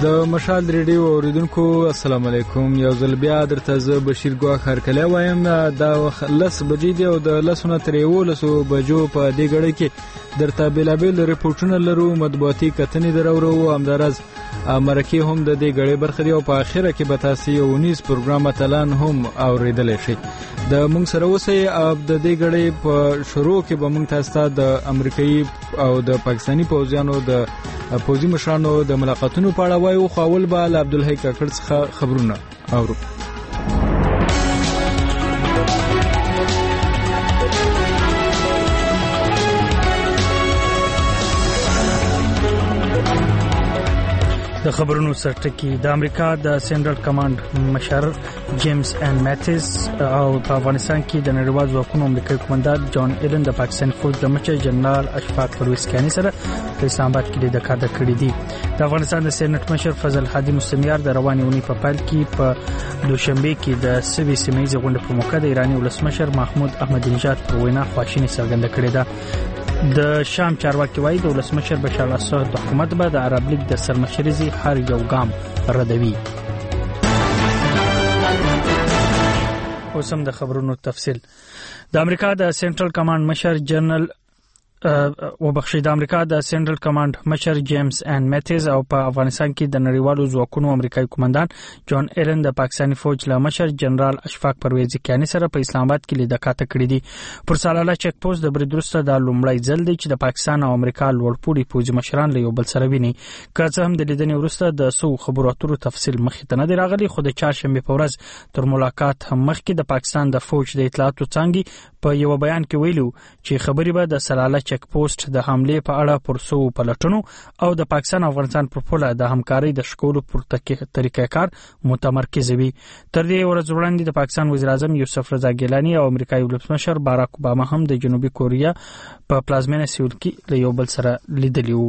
د مشال ریډیو اوریدونکو السلام علیکم. یو ځل بیا درته زه بشیر ګواخ هرکلی وایم. دا وخت 10 بجې دی او د 10 نه تر 11 بجو په دې غړي کې درته بلابل ریپورتونه لرو، مطبوعاتي کتنې درورو او همدارز مرکه هم د دې غړي برخه دی او په اخره کې به تاسو یو 19 پروګرام اتلان هم اوریدل شي. د مونږ سره اوسئ. د دې غړي په شروع کې به مونږ تاسو د امریکایي او د پاکستاني پوځیانو د پوځي مشرانو د ملاقاتونو په اړه وایو. خو اول به له عبدالحی کاکړ څخه خبرونه اورو. د خبرونو سرټکی د امریکا د سنټرل کمانډ مشر جیمز ان میتیز او په افغانستان کې د نړیوال ځواکونو امریکایي کمانډر جان ایلن د پاکستان فوج د مشر جنرال اشفاق پرویز کانی سره په اسلام آباد کې د کار کړی دی. د افغانستان د سېنات مشر فضل هادي مستمر د روانې اونۍ په پیل کې په دوشنبه کې د سوي سیمې غونډې په موقع د ایراني ولسمشر محمود احمدی نژاد پر وینا خواشیني څرګنده کړې ده. د شام چارواکي وایي د ولسمشر بشار الاسد د حکومت به د عرب لیگ د سرمشرۍ هر یو ګام ردوي. اوس هم د خبرونو تفصیل. د امریکا د سنټرل کمانډ مشر جنرال د امریکا د سنټرل کمانډ مشر جیمز ان میتیز او په افغانستان کې د نړیوالو ځواکونو امریکایي کمانډان جان ایلن د پاکستاني فوج له مشر جنرال اشفاق پرویز کانی سره په اسلام آباد کې لیدکاته کړې دي. پر سالاله چک پوسټ د برید وروسته د لومړی ځل دی چې د پاکستان او امریکا لوړپوړي پوځي مشران له یو بل سره ویني. که څه هم د لیدنې وروسته د سو خبرو اترو تفصیل مخې ته نه دی راغلی، خو د چهارشنبه په ورځ تر ملاقات مخکې د پاکستان د فوج د اطلاعاتو څانګې په یو بیان کې ویلو چې خبري به د سلاله چک پوسټ د حمله په اړه پرسو پلټنو او د پاکستان او افغانستان پر پوله د همکارۍ د شکولو پر طریقې کار متمرکز وي. تر دې ورځ وړاندې د پاکستان وزیر اعظم یوسف رضا ګیلانی او امریکایي ولسمشر باراک اوباما هم د جنوبي کوریا په پلازمینه سیول کې له یو بل سره لیدلی وو.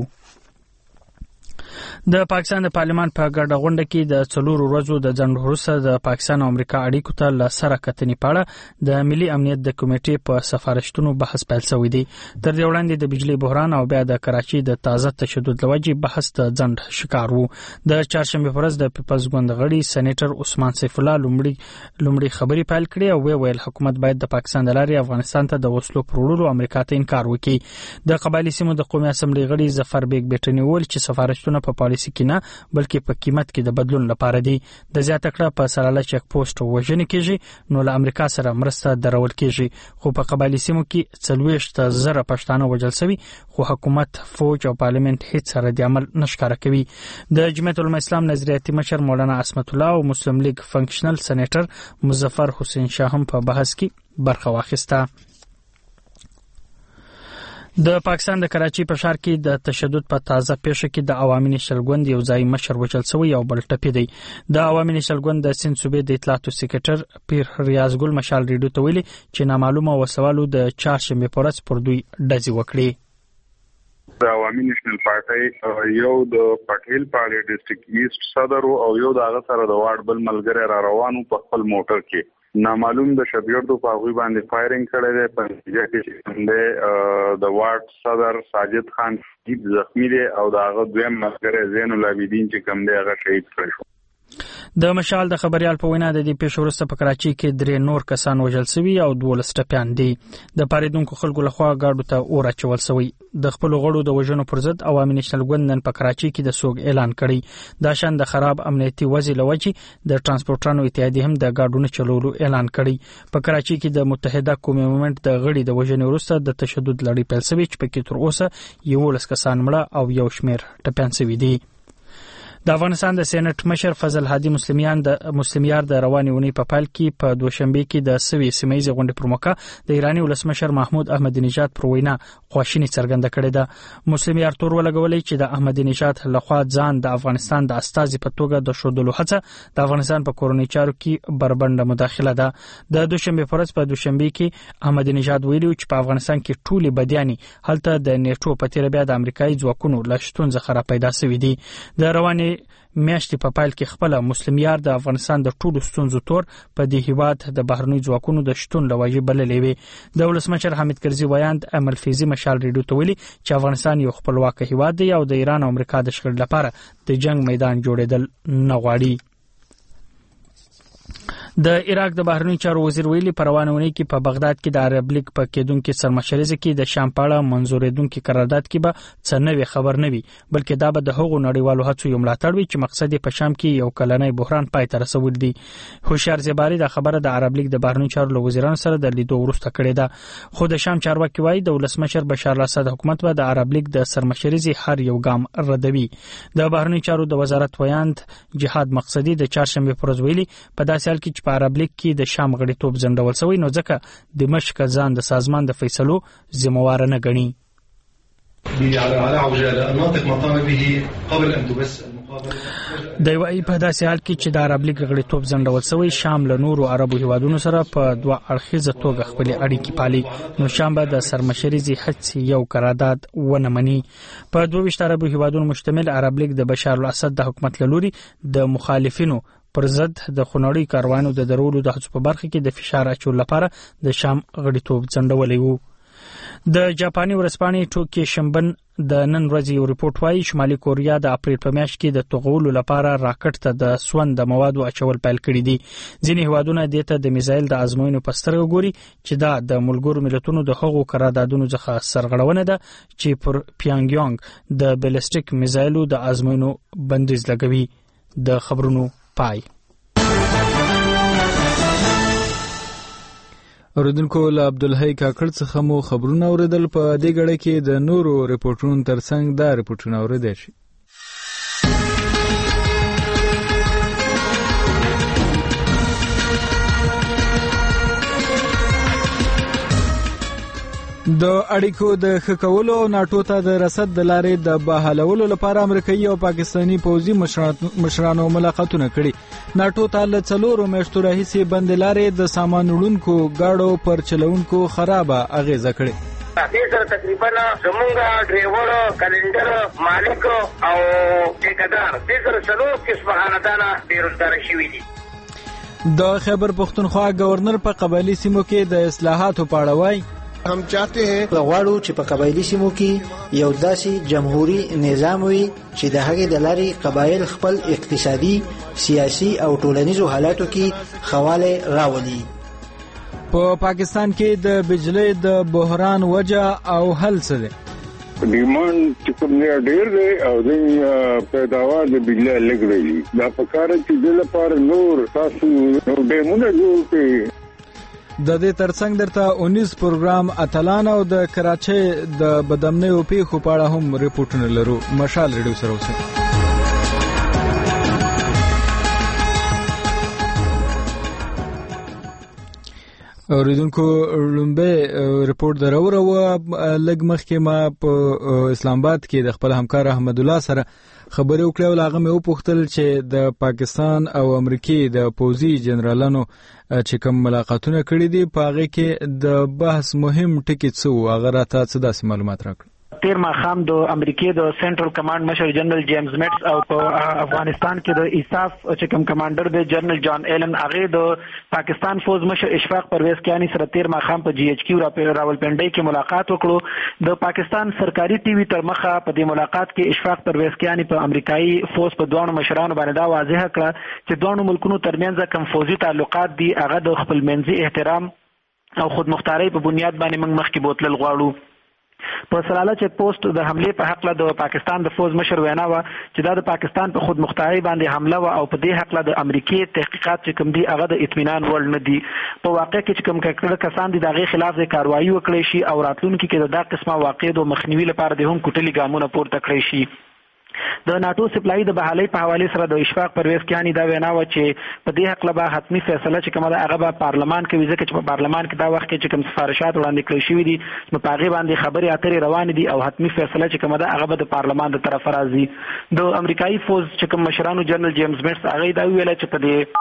د پاکستان د پارلمان په ګډه غونډه کې د 4 ورځو د ځنډ وروسته د پاکستان او امریکا اړیکو ته له سره کتنې په اړه د ملي امنیت د کمیټې په سفارشتونو بحث پیل شوی دی. تر دې وړاندې د بجلی بحران او بیا د کراچي د تازه تشدد لوجې بحث د ځنډ شکار وو. د چهارشنبه په ورځ د پیپلز ګوند غړي سېنیټر عثمان سیف الله لومړی خبري پیل کړې او ویل حکومت باید د پاکستان د لارې افغانستان ته د وسلو پروړلو امریکا ته انکار وکړي. د قبایلی سیمو د قومي اسمبلی غړي ظفر بیگ بیټنی ول چې سفارشتونه په پالیسي کې نه بلکې په قیمت کې د بدلون لپاره دي. د زیاته کړه په سلاله چک پوسټ وژنې کېږي نو له امریکا سره مرسته درول کېږي، خو په قبایلی سیمو کې 40,000 پښتانه وژل شوي، خو حکومت، فوج او پارلیمنت هیڅ سره د عمل نشکاره کوي. د جمعیت العلماء اسلام نظریاتي مشر مولانا عصمت الله او مسلم لیگ فنکشنل سېنیټر مظفر حسین شاه هم په بحث کې برخه واخیسته. د پاکستان د کراچي په ښار کې د تشدد په تازه پیښه کې د عوامي نېشنل ګوند یو ځای مشر وژل شوی او بل ټپي دی. د عوامي نېشنل ګوند د سند صوبې د اطلاعاتو سکرټر پیر ریاض ګل مشال ریډیو ته ویلي چې نامعلومه وسوالو د چهارشنبه په ورځ پر دوی ډزې وکړې. د عوامي نېشنل پارټي یو د پټیل پاړې ډیسټریکټ ایست صدر او یو د هغه سره د واړ بل ملګری را روانو په خپل موټر کې نامعلوم د شګردو په غوي باندې فایرینګ کړی دی. په نتیجه کې د واټ صدر ساجد خان زخمی دی او د هغه دویم ملګری زین العابدین چې کوم دی هغه شهید کړی شو. د مشال د خبريال په وینا د دې پیښو وروسته په کراچي کې 3 نور کسان وژل شوي او 12 ټپيان دي. د پاریدونکو خلکو لخوا گاډو ته اور اچول شوی. د خپل غړو د وژنو پر ضد عوامي نېشنل ګوند نن په کراچي کې د سوګ اعلان کړی. دا شان د خراب امنیتي وضع لوجې د ترانسپورټرانو اتحادیه هم د گاډونو چلولو اعلان کړی. په کراچي کې د متحده قومي مومنت د غړي د وژنې وروسته د تشدد لړۍ پیل شوې چې پکې تر اوسه 11 کسان مړه او یو شمېر ټپيان شوي دي. د افغانستان د سېنات مشر فضل هادي مستمر د روانې اونۍ په پیل کې په دوشنبه کې د سوي سیمې غونډې پر موقع د ایراني ولسمشر محمود احمدی نژاد پر وینا خواشیني څرګنده کړې ده. مستمر تور ولګولې چې د احمدی نژاد لخوا ځان د افغانستان د استازي په توګه د شودلو هڅه د افغانستان په کورنۍ چارو کې بربنده مداخله ده. د دوشنبه پر ورځ په دوشنبه کې احمدی نژاد ویلي چې په افغانستان کې ټولي بدیاني هلته د نیټو په تیر بیا د امریکایي ځواکونو له شتون څخه پیدا شوې دي. د روانې میاشتې په پایل کې خپل مسلم یار د افغانستان د ټولو ستونزو تور په دې هیواد د بهرنی ځواکونو د شتون لوجه بللې وي. د ولسمشر حامد کرزي ویاند امل فیضی مشال ریډیو ته ویلي چې افغانستان یو خپلواک هیواد دی او د ایران او امریکا د شخړې لپاره د جنگ میدان جوړېدل نه غواړي. د عراق د بهرنی چارو وزیر ویلي په روانه اونۍ کې په بغداد کې د عرب لیگ په کېدونکو سرمشرۍ کې د شام په اړه منظورېدونکو قرارداد کې به څه نوې خبر نه وي، بلکې دا به د هغو نړیوالو هڅو یو ملاتړ وي چې مقصد په شام کې یو کلنۍ بحران پای ته رسول دي. هوشیار زیباری د خبره د عرب لیگ د بهرنی چارو وزیرانو سره د لیدو وروسته کړې ده، خو د شام چارواکي وایي د ولسمشر بشار الاسد حکومت به د عرب لیگ د سرمشرۍ هر یو ګام ردوي. د بهرنی چارو د وزارت ویاند جهاد مقصدي د چهارشنبه پر ورځ ویلي په داسې حال کې چې په عرب لیگ کې د شام غړیتوب ځنډول شوی نو ځکه دمشق ځان د سازمان د فیصلو ذمہوار نه ګڼي. د وایي په داسې حال کې چې د عرب لیگ غړیتوب ځنډول شوی شام له نورو عربو هیوادونو سره په دوه اړخیزه توګه خپل اړیکې پالي، نو شام به د سرمشرۍ هڅې یو قرارداد ونه مني. په 22 عربو هیوادونو مشتمل عرب لیگ د بشار الاسد د حکومت لوري د مخالفینو پر ضد د خونړی کاروانو د درولو د هڅو په برخه کې د فشار اچولو لپاره د شام غړیتوب ځنډولی وو. د جاپاني ورځپاڼې ټوکي شنبن د نن ورځې یو ریپورت وایي شمالي کوریا د اپریل په میاشت کې د توغولو لپاره راکټ ته د سوند د موادو اچول پیل کړي دي. ځینې هیوادونه دې ته د میزایل د ازموینو په سترګه ګوري چې دا د ملګرو ملتونو د هغو قراردادونو څخه سرغړونه ده چې پر پیانګیانګ د بیلسټیک میزایلو د ازموینو بندیز لګوي. د خبرونو پای. اوریدونکو له عبدالحی کاکړ څخه مو خبرونه اوریدل. په دې غړې کې د نورو ریپورتونو ترڅنګ دا ریپورتونه اوریدل شي. د اړیکو د ښه کولو او ناټو ته د رسد د لارې د بحالولو لپاره امریکایي او پاکستانی پوځي مشرانو ملاقاتونه کړي. ناټو ته له 4 میاشتو راهیسې بندې لارې د سامان وړونکو گاډو پر چلونکو خرابه اغیزه کړې. دې سره تقریبا زمونږ ډرایور، کلندر، مالک او ټیکدار دې سره څلور قسمه خاندان بیروزګار شوي دي. د خیبر پختونخوا گورنر په قبایلی سیمو کې د اصلاحاتو په اړه وایي هم چاہتے ہیں غواړو چې په قبایلی سیمو کې یو داسې جمهوری نظام وي چې د هغې د لارې قبایل خپل اقتصادي، سیاسي او ټولنیزو حالاتو کې خواله راولي. په پاکستان کې د بجلی د بحران وجه او حل څه دی؟ ډیمانډ چې کوم ډیر دی او د پیداوار د بجلی لږ دی. دا په کار چې د لپاره نور تاسو ډیمونه جوړ کړئ. د دې ترڅنګ درته 19 پروګرام اتلان او د کراچۍ د بدامنیو پیښو په اړه هم ریپورتونه لرو. مشال ریډیو سره اوسئ. اوریدونکو لومبه ریپورت دراوره لګ مخکې ما په اسلام آباد کې د خپل همکار احمد الله سره خبرې وکړې او هغه مې وپوښتل چې د پاکستان او امریکای د پوځي جنرالانو چې کوم ملاقاتونه کړي دي په هغه کې د بحث مهم ټکي څه وو. هغه راته څه داسې معلومات راکړل. تیر ماښام د امریکای د سنټرل کمانډ مشر جنرال جیمز میټس او په افغانستان کې د ایساف چې کوم کمانډر دی جنرال جان ایلن هغه د پاکستان فوج مشر اشفاق پرویز کیانی سره تیر ماښام په جی ایچ کیو راولپنډۍ کې ملاقات وکړو. د پاکستان سرکاري ټي وي تر مخه په دې ملاقات کې اشفاق پرویز کیانی په امریکایي فوج په دوه مشرانو باندې دا واضح کړه چې دوه ملکونو ترمنځ کوم فوجي تعلقات دي هغه د خپل منځي احترام او خودمختاري په بنیاد باندې موږ مخکې بوتلل غواړو. په سلاله چک پوسټ د حمله په حق له د پاکستان د فوج مشر وینا و چې دا د پاکستان په خودمختاري باندې حمله و او په دې حق له د امریکای تحقیقات چې کوم دي هغه د اطمینان وړ نه دي. په واقع کې چې کوم کسان دي دغه خلاف د کاروایی وکړي شي او راتلونکي کې د قسمه واقع د مخنیوي لپاره د هم کوټلي ګامونه پورته کړی شي. د ناتو سپلای د بحالي په حواله سره د اشفاق پرویز کیانی دا وینا و چې په دې حق له حتمی فیصله چې کومه هغه په پارلمان کې وځي چې په پارلمان کې دا وخت کې چې کوم سفارشات وړاندې کړی شوی دي نو په هغه باندې خبري اترې روان دي او حتمی فیصله چې کومه هغه د پارلمان د طرف راځي. د امریکایي فوج چې کوم مشرانو جنرال جیمز میټس هغه دا ویل چې په دې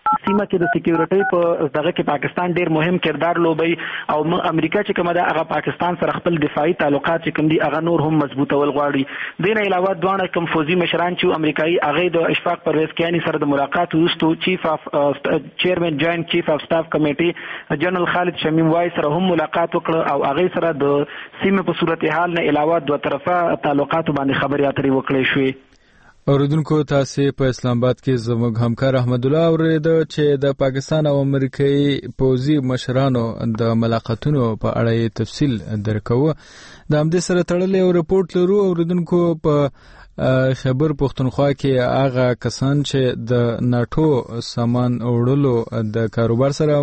سیمه کې د سکیورټي په دغه کې پاکستان ډیر مهم کردار لوبي او امریکا چې کومه ده هغه پاکستان سره خپل دفاعي تعلقات چې کوم دي هغه نور هم مضبوطول غواړي. دین علاوه دوه کوم فوزي مشران چې امریکایي هغه د اشفاق پرویز کیانی سره د ملاقات وروسته چیف اف چیرمن جوائنٹ چیف اف سټاف کمیټي جنرال خالد شمیم وای سره هم ملاقات وکړه او هغه سره د سیمه په صورتحال نه علاوه دوه طرفه تعلقات باندې خبرې اترې وکړې شوې. اوریدونکو تاسو په اسلام آباد کې زموږ همکار احمد الله اوریدو چې د پاکستان او امریکایي پوځي مشرانو د ملاقاتونو په اړه تفصیل درکوه. د همدې سره تړلې یو رپورت لرو. اوریدونکو په خیبر پختونخوا کې هغه کسان چې د ناتو سامان وړلو د کاروبار سره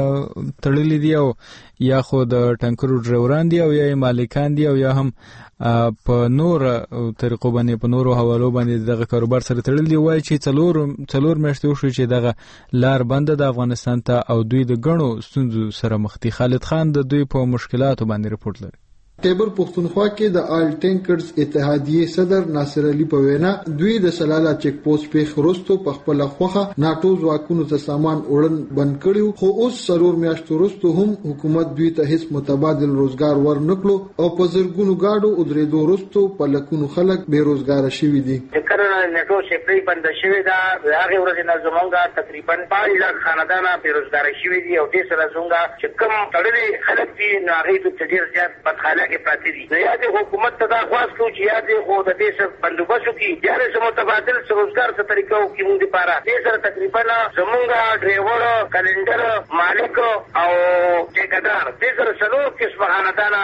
تړلې دي او یا خو د ټانکرو ډرایوران دي او یا مالکان دي او یا هم په نور طریقو باندې په نورو حوالو باندې دغه کاروبار سره تړلې دي، وایي چې څلور میاشتې وشو چې دغه لار بنده د افغانستان ته او دوی د ګڼو ستونزو سره مخ دي. خالد خان د دوی په مشکلاتو باندې رپورت لري. خیبر پختونخوا کې د آل ټینکرز اتحادیه صدر ناصر علي په وینا دوی د سلاله چیک پوسټ په خروستو په خپل خوخه ناتو ځواکونو ته سامان وړل بند کړیو، خو اوس سرور میاشتو وروسته هم حکومت دوی ته هیڅ متبادل روزګار ورنکړو او په زرګونو گاډو او درېدو وروسته په لکونو خلک بے روزګار شوي دي. کله ناتو سپری بند شوی دا هغه ورځ نه زمونږه تقریبا 5 لک خاندان بے روزګار شوي دي او دې سره زمونږه چې کوم تړلې خلک دي نو هغه ته ډیر زیات بدحاله کې پاتې دي. یا د حکومت ته دا خواست کوي چې یا د خو د دې سره بندوبست وکړي یا د متبادل روزګار څخه طریقو کې موږ لپاره دې سره تقریبا زمونږه ډرایور کلندر مالک او ټیکدار دې سره څلور قسم خاندان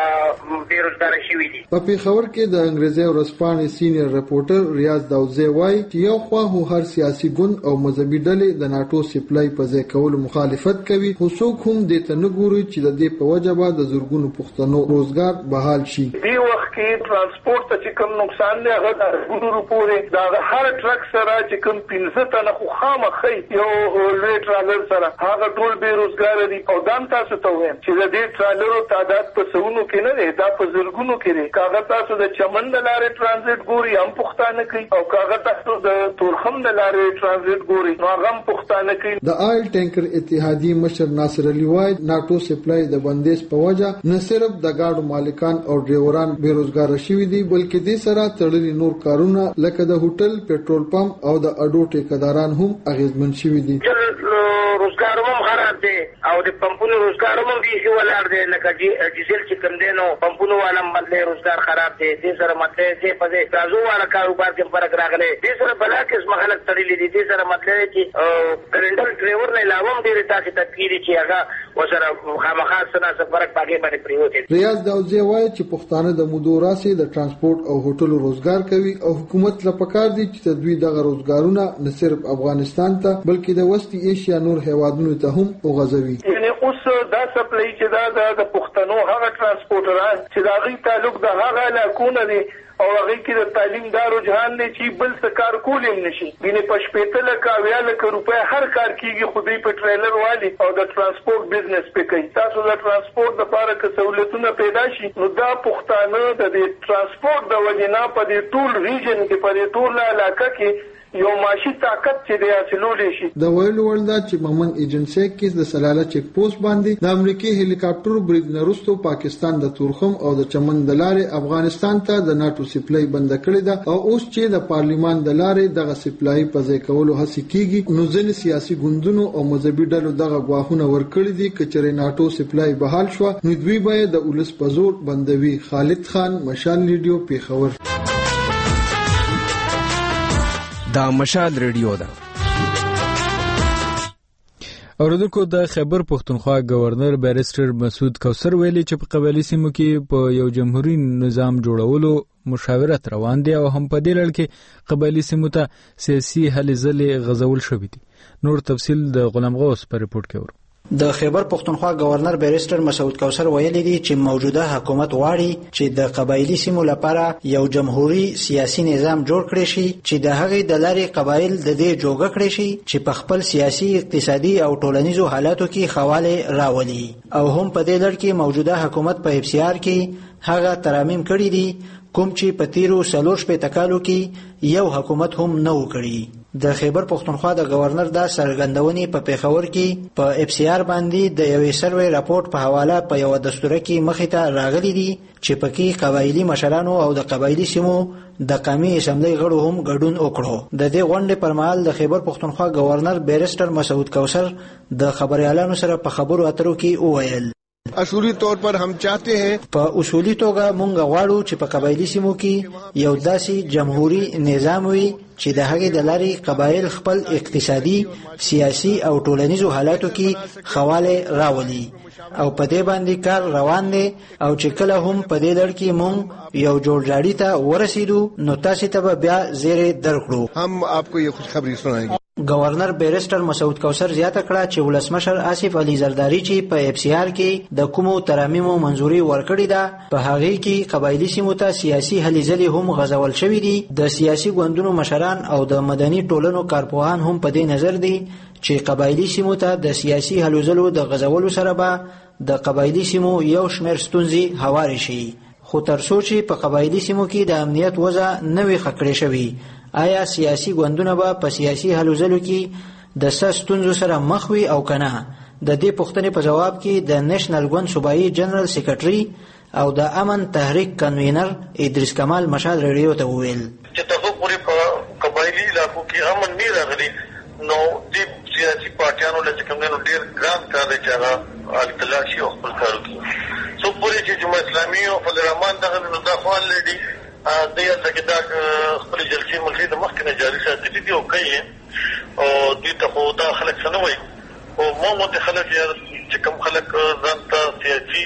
بے روزګار شوي دي. په پیښور کې د انګریزي ورځپاڼې سینیئر رپورټر ریاض داوزی وایي چې یو خوا هر سیاسي ګوند او مذهبي ډلې د ناتو سپلای په ځای کولو مخالفت کوي، خو څوک هم دې ته نه ګوري چې د دې په وجه به د زرګونو پښتنو روزګار بحال شي. دی وخت کې ترانسپورت ته کوم نقصان نه هغه د ګورو پورې دا هر ټرک سره چې کوم 15 تنه خو خامخې یو لوی ټرالر سره هغه ټول بے روزګار دي او دام تاسو ته وایم چې د دې ټرالرو تعداد په سونو کې نه دی، دا په زرګونو کې دی. کاغه تاسو د چمن د لارې ټرانزیټ ګوري هم پښتانه کوي او کاغه تاسو د تورخم د لارې ټرانزیټ ګوري نو هغه هم پښتانه کوي. د آیل ټینکر اتحادیه مشر ناصر علي وای ناتو سپلای د بندیز په وجه نه صرف د گاډو مالکان او ډرایوران بے روزګار شوي دي بلکې دې سره تړلي نور کارونه لکه د هوټل، پېټرول پمپ او د اډو ټیکداران هم اغیزمن شوي دي. روزګار هم خراب دي او د پمپونو روزګار هم بیخي ولاړ دی، لکه ډیزل چې کوم دی نو پمپونو والا مطلب روزګار خراب دی. دې سره مطلب چې په دې تازو والا کاروبار کې فرق راغلی. دې سره بلا قسم خلک تړلي دي. دې سره مطلب چې کلندر ډرایور نه علاوه هم ډېرې تاسې تدکیري چې هغه وسره خامخا څه فرق پاکې باندې پریوتی. ریاض داوزی وایي چې پښتانه د مودو راسي د ترانسپورت او هوټلو روزګار کوي او حکومت له پکار دي چې دوی دغه روزګارونه نه صرف افغانستان ته بلکې د وسطي ایشیا نور هیوادونو ته هم وغځوي. یعنی اوس دا سپلای چې دا د پښتنو هغه ترانسپورټران چې دا غي تعلق د هغه علاقونه دي او هغه کې د تعلیم دا رجحان دی چې بل څه کار کولم نشي. بینه پښپېته لکه 20 لک روپے هر کار کیږي خو دې په ټریلر والی او د ترانسپورت بزنس په کوي. تاسو د ترانسپورت لپاره که سہولتونه پیدا شي نو دا پښتانه د ترانسپورت د وجنا په دې ټول ریجن کې په دې ټول علاقه کې یو ماشي طاقت چې د حاصلول شي. د ویلو ولدا چې مومن ایجنسی کې د سلاله چیک پوسټ باندې د امریکای هلیکاپټر برید نرستو پاکستان د تورخم او د چمن د لارې افغانستان ته د ناتو سپلای بند کړی دا او اوس چې د پارلیمان د لارې دغه سپلای په ځای کولو هڅه کیږي نو ځینې سیاسي ګوندونو او مذهبي ډلو دغه غواخونه ورکړي دي چې ناتو سپلای بحال شو نو دوی به د ولس په زور بندوي. خالد خان، مشال ریډیو، پیښور. دا مشال ریډیو ده. اوریدونکو د خیبر پختونخوا گورنر بیرسټر مسعود کوثر ویلي چې په قبایلی سیمو کې په یو جمهوریت نظام جوړولو مشاورت روان دي او هم په دې لړ کې قبایلی سیمو ته سیاسي هلې ځلې غځول شوې دي. نور تفصیل د غلام غوث په رپورت کې ورو. د خیبر پختونخوا گورنر بیرسټر مسعود کوثر ویلي دي چې موجوده حکومت غواړي چې د قبایلی سیمو لپاره یو جمهوریت سیاسي نظام جوړ کړي شي چې د هغې د لارې قبایل د دې جوګه کړي شي چې په خپل سیاسي، اقتصادي او ټولنیزو حالاتو کې خواله راولي او هم په دې لړ کې موجوده حکومت په افسیار کې هغه ترامیم کړي دي کوم چې په تیرو 4 کالو کې یو حکومت هم نه وکړي. د خیبر پښتونخوا د گورنر دا څرګندونې په پیښور کې په اف سی آر باندې د یوې سروې راپورټ په حواله په یو دستوره کې مخې ته راغلي دي چې پکې قبایلی مشرانو او د قبایلی سیمو د قومي اسمبلی غړو هم ګډون وکړو. د دې غونډې پر مهال د خیبر پښتونخوا گورنر بیرسټر مسعود کوثر د خبريالانو سره په خبرو اترو کې وویل اصولی طور پر هم چاہتے ہیں په اصولی توګه مونږ غواړو چې په قبایلی سیمو کې یو داسې جمهوریت نظام وي چې د هغې د لارې قبایل خپل اقتصادي، سیاسي او ټولنیزو حالاتو کې خواله راولي او په دې باندې کار روان دی او چې کله هم په دې لړ کې مونږ یو جوړجاړي ته ورسېدو نو تاسو ته بیا زیری درکړو. هم آپ کو یہ خوشخبری سنائیں گے. گورنر بیرسټر مسعود کوثر زیاته کړه چې ولسمشر آصف علي زرداری چې په اف سی آر کې د کومو ترمیمو منځوري ورکړې ده په هغه کې قبایلی سیمو ته سیاسي هلې ځلې هم غځول شوې دي. د سیاسي ګوندونو مشران او د مدني ټولنو کارپوهان هم په دې نظر دي چې قبایلی سیمو ته د سیاسي هلو ځلو د غځولو سره به د قبایلی سیمو یو شمېر ستونزې هوارې شي. خو تر څو چې په قبایلی سیمو کې د امنیت وضع نه وي ښه کړې شوې آیا سیاسي ګوندونه به په سیاسي هلو ځلو کې د ستونزو سره مخ وي او کنه؟ د دې پوښتنې په جواب کې د نېشنل ګوند صوبایي جنرال سیکریټري او د امن تحریک کنوینر ادریس کمال مشال ریډیو ته وویل چې تاسو پوری په قبایلی علاقو کې امن نه راغلی نو د سیاسي پارټیانو له څخه ډیر ګران کار دی چې هغه التلاشي او خپل کار کوي. څو پوری چې جمهوریت اسلامي او فضل الرحمن دغه نو دا خپل لري د یو ځکه دا خپل جلسې ملګری د مخکنه جاري ساتي دي او کوي او دې ته خو دا خلک څه نه وایي او مو ته خلک چې کوم خلک ځان ته سیاسي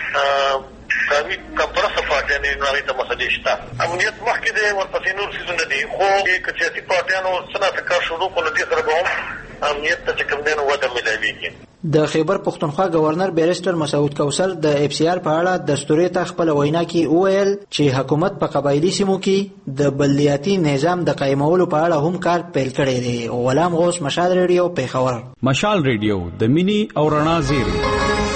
قومي کمپرسه پارټیانې نوې ته مسلې شته امنیت مخکې دی ورپسې نور څیزونه دي خو که سیاسي پارټیانو څه کار شروع کړو دې سره به هم امنیت ته چې کوم دی نو وده ملاویږي. د خیبر پښتونخوا گورنر بیرسټر مسعود کوثر د اف سی آر په اړه دستوري ته خپل وینا کې وویل چې حکومت په قبایلی سیمو کې د بلدیاتي نظام د قایمولو په اړه هم کار پیل کړی دی. غلام غوث مشال ریډیو پیښور. مشال ریډیو د مینی او رڼا زیری.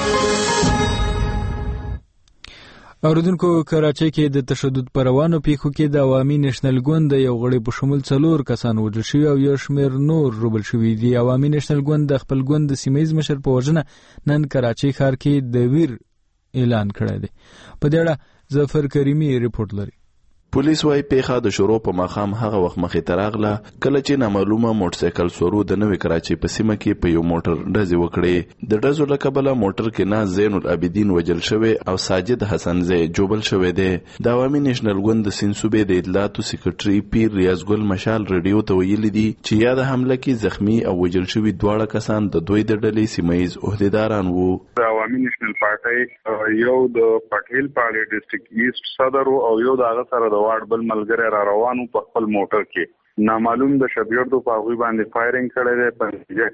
اوریدونکو کراچۍ کې د تشدد پر روانو پیښو کې د عوامي نېشنل ګوند یو غړي په شمول 4 کسان وژل شوي او یو شمېر نور روبل شوي دي. عوامي نېشنل ګوند د خپل ګوند د سیمهیز مشر په وژنه نن کراچۍ ښار کې د ویر اعلان کړی دی. په دې اړه ظفر کریمي ریپورت لري. پولیس وايي پیښه د شروع په مخام هغه وخت مخې ته راغله کله چې نامعلومه موټرسایکل سورو د نوې کراچۍ په سیمه کې په یو موټر ډزې وکړې. د ډزو له کبله موټر کې ناز زین العابدین وژل شوی او ساجد حسنزی جوبل شوی دی. د عوامي نېشنل ګوند د سیند صوبې د اطلاعاتو سیکریټري پیر ریاض ګل مشال ریډیو ته ویلي دي چې یاده حمله کې زخمی او وژل شوي دواړه کسان د دوی د ډلې سیمهیز عہدیداران وو. د عوامي نېشنل پارټۍ یو د پټهیل پاړې ډسټریکټ ایست صدر او یو د هغه سره د واړ بل ملګری را روانو په خپل موټر کې نامعلوم د شبيردو په غوي باندې فایرینګ کړی دی. په نتیجه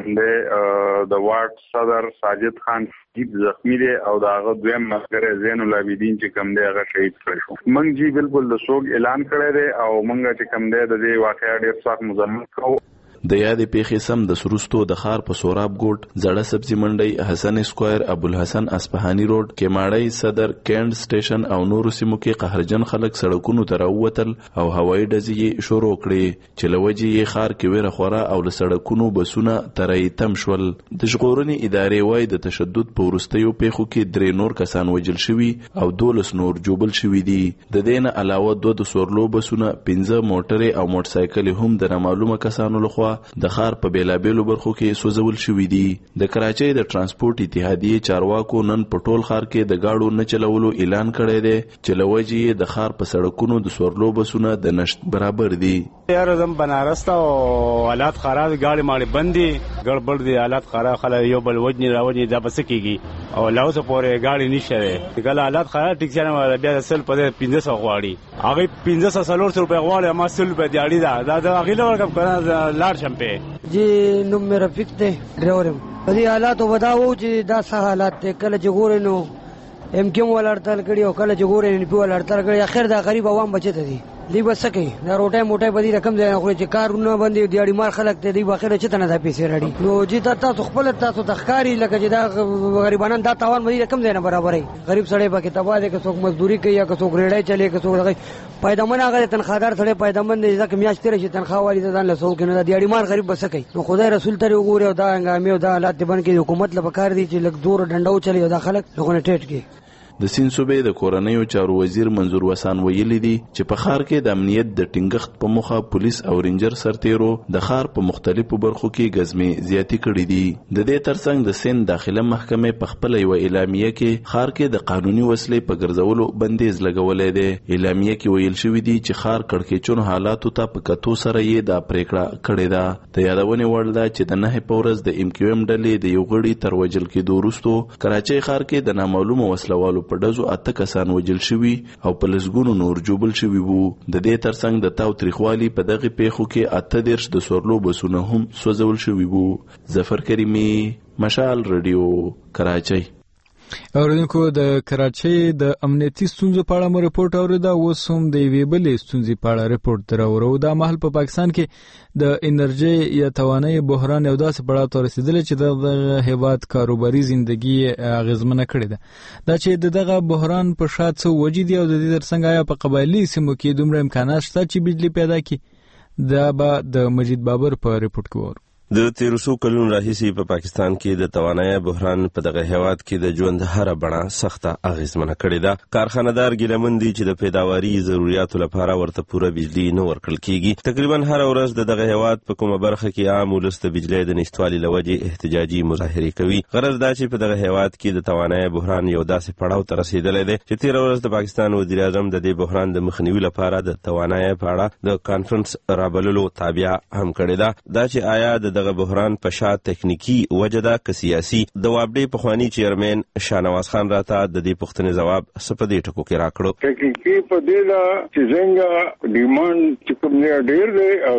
کې د واټ صدر ساجد خان زخمی دی او د هغه دویم ملګری زین العابدین چې کوم دی هغه شهید کړی شو. موږ جی بالکل د سوګ اعلان کړی دی او موږ چې کوم دی د دې واقعیا ډیر سخت مذمت کوو. د یادې پیښې سم د سروستو د ښار په سوراب ګوټ زړه سبزي منډۍ حسن اسکوائر ابوالحسن اصفهاني روډ کېماړی صدر کیند سټیشن او نورو سیمو کې قهرجن خلک سړکونو ته راووتل او هوایي ډزې شروع کړې چې له وجې یې ښار کې ویره خوره او له سړکونو بسونه ترې تم شول. د ژغورنې ادارې وایي د تشدد په وروستیو پیښو کې 3 نور کسان وژل شوي او 12 نور جوبل شوي دي. د دې نه علاوه 2 د سورلو بسونه 15 موټرې او موټرسایکل هم د نامعلومه کسانو لخوا د ښار په بیلابیلو برخو کې سوځول شوي دي. د کراچۍ د ترانسپورت اتحادیې چارواکو نن په ټول ښار کې د گاډو نه چلولو اعلان کړی دی چې له وجې یې د ښار په سړکونو د سورلو بسونه د نشت برابر دي. یاره زم بنارس ته او حالات خراب گاډي ماړي بندي ګړبړ دي حالات خراب خلک یو بل وجني راوړي دا بس کیږي او لاوس پورې گاډي نشته کله حالات خراب ټیک ځنه بیا سل په 1500 غواړي هغه 1500 روپے غواړي ما سل په دیاړي دا هغه لور کم کنه لاړ شم په جی نو مې رفیق ته ډرایور په دې حالات وداو چې دا څه حالات ته کله جګور نو ام کېم ولړتل کړي او کله جګور نه په ولړتل کړي اخر دا غریب عوام بچته دي دی وسکه دا روټه موټه بدی رقم ځای خو چې کارونه باندې دیاړي مار خلک ته دی واخره چې تنه د پیسې راړي نو چې تاسو خپل تاسو تخکاری لکه چې دا غریبانان دا تاوان باندې رقم ځای نه برابرې غریب سړی به کې تباہ دي که څوک مزدوري کوي یا که څوک ریړای چلی که څوک پیدامن هغه تنخوادار سړی پیدامن دی ځکه میاشتې راشي تنخواه والی ځان له څوک نه دیاړي مار غریب وسکه نو خدای رسول ته وګوره او دا هنګامي او دا حالات باندې حکومت له پکار دي چې لک دور ډنډاو چلی او دا خلک لغونه ټیټ کی د سیند صوبې د کورنیو چارو وزیر منظور وسان ویلي دي چې په ښار کې د امنیت د ټینګښت په موخه پولیس او رینجر سرتیرو د ښار په مختلفو برخو کې غزمې زیاتې کړې دي. د دې ترڅنګ د سیند داخله محکمې په خپل یو اعلامیه کې ښار کې د قانوني وسلې په ګرځولو بندیز لګولې ده. اعلامیه کې ویل شوی دی چې ښار کړکېچون حالاتو ته په کتو سره یې دا پریکړه کړې ده. د یادونې وړ ده چې د 9 په ورځ د MQM ډلې د یو غړي تر وژل کېدو وروسته کراچۍ ښار کې د نامعلومه وسلوالو په ډزو 8 کسان وژل شوي او په لسګونو نور جوبل شوي وو. د دې ترڅنګ د تاو تریخوالي په دغه پیښو کې 18 د سورلو بسونه هم سوځول شوي وو. ظفر کریمی، مشال رادیو، کراچۍ. اوریدونکو د کراچۍ د امنیتي ستونزو په اړه مو رپورټ اوریدا. اوس هم د یوې بلې ستونزې په اړه رپورټ دراوړو. دا مهال په پاکستان کې د انرژي یا توانایي بحران یو داسې پړاو ته رسیدلی چې د هیواد کاروباري زندگی اغیزمنه کړې ده. دا چې دغه بحران په شا څه وجې دي او د دې ترڅنګ آیا په قبایلي سیمو کې دومره امکانات شته چې بجلی پیدا کړي، دا به د مجید بابر په رپورټ کې وورو. د 1300 کلونو راهیسې په پاکستان کې د توانایي بحران په دغه هیواد کې د ژوند هره بڼه سخته اغیزمنه کړې ده. کارخانه‌دار ګیلمن دي چې د پیداواري ضرورتو لپاره ورته پوره بجلی نه ورکړل کیږي. تقریبا هر ورځ دغه هیواد په کومه برخه کې عام ولس د بجلی د نشټوالي لوجې احتجاجي مظاهرې کوي. غرض دا چې په دغه هیواد کې د توانایي بحران یو داسې پړاو ته رسیدلی دی چې 13 ورځ د پاکستان وزیر اعظم د دې بحران د مخنیوي لپاره د توانایي په اړه د کانفرنس رابللو تابع هم کړې ده. دا چې آیا دغه بحران په تکنیکی وجه ده که سیاسي، د وابډې پخوانی چیرمن شاهنواز خان راته د دې پوښتنې جواب سپدې ټکو کې راکړو. تکنیکی په دې دا چې څنګه ډیماند چې کوم نه ډیر دی او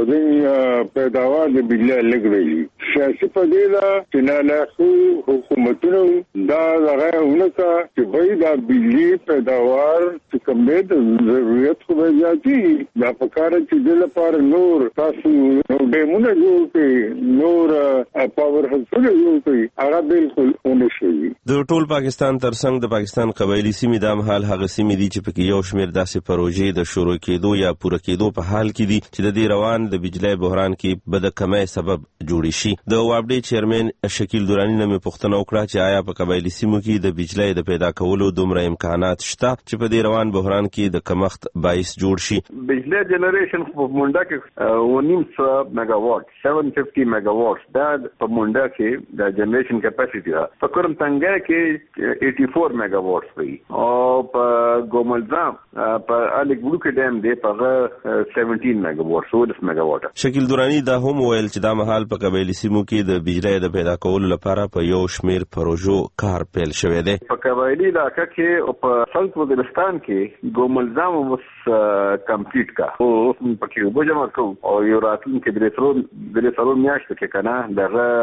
د پیداوار د بجلی لګ دی. سیاسي په دې دا چې نه له حکومتونو دا غواړي چې به دا بجلی پیداوار چې کوم د ضرورت خو به زیاتی دا په کار چې د لپاره نور تاسو نو ډیمونه جوړ کړئ، نور پاور هڅونه یو کوي، هغه بالکل ونشي. د ټول پاکستان ترڅنګ د پاکستان قبایلی سیمې د مهال هغه سیمې دي چې پکې یو شمېر داسې پروژې د شروع کېدو یا پوره کېدو په حال کې دي چې د دې روان د بجلی بحران کې بد کمۍ سبب جوړی شي. د وابډې چیرمن شکیل دورانی نه مې پوښتنه وکړه چې آیا په قبایلی سیمو کې د بجلی د پیدا کولو دومره امکانات شته چې په دې روان بحران کې د کمښت باعث جوړ شي. بجلی جنریشن په مونډه کې 900 میگاواټ 750 میگاواټ دا په مونډه کې د جنریشن کیپاسټي ده. په کرم تنګه کې 84 میگاواټ وي او په ګوملزام په الګلو کې ډیم دی په 17 میگاواټ 16 میگاواټ. شکیل دورانی دا هم ویل چې دا مهال په قبایلی سیمو کې د بجلی د پیدا کولو لپاره په یو شمیر پروژو کار پیل شوی دی. په قبایلی علاقه کې او په ساوث وزیرستان کې ګوملزام اوس کمپلیټ کا او پکې وبجما کو او یو راتلونکي د سرو میاشتو کې کنه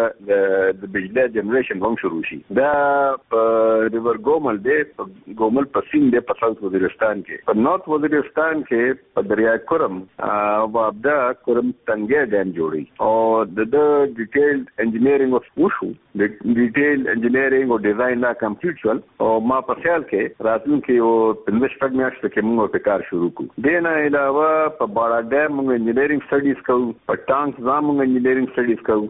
د بجلی جنریشن هم شروع شي. دا په ریور ګومل دی، په ګومل په سیند دی په ساوث وزیرستان کې. په نارث وزیرستان کې په دریای کرم وابدا کرم تنګه ډیم جوړي او د ډیټیل انجینیرینګ او وشو د ډیټیل انجینیرینګ او ډیزاین لا کمپلیټ شول او ما په خیال کې راتلونکي او 15 میاشتو کې موږ په کار شروع کوو. د نه علاوه په باړا ډیم موږ انجینیرینګ سټډیز کوو، په ټانک ځام موږ انجینیرینګ سټډیز کوو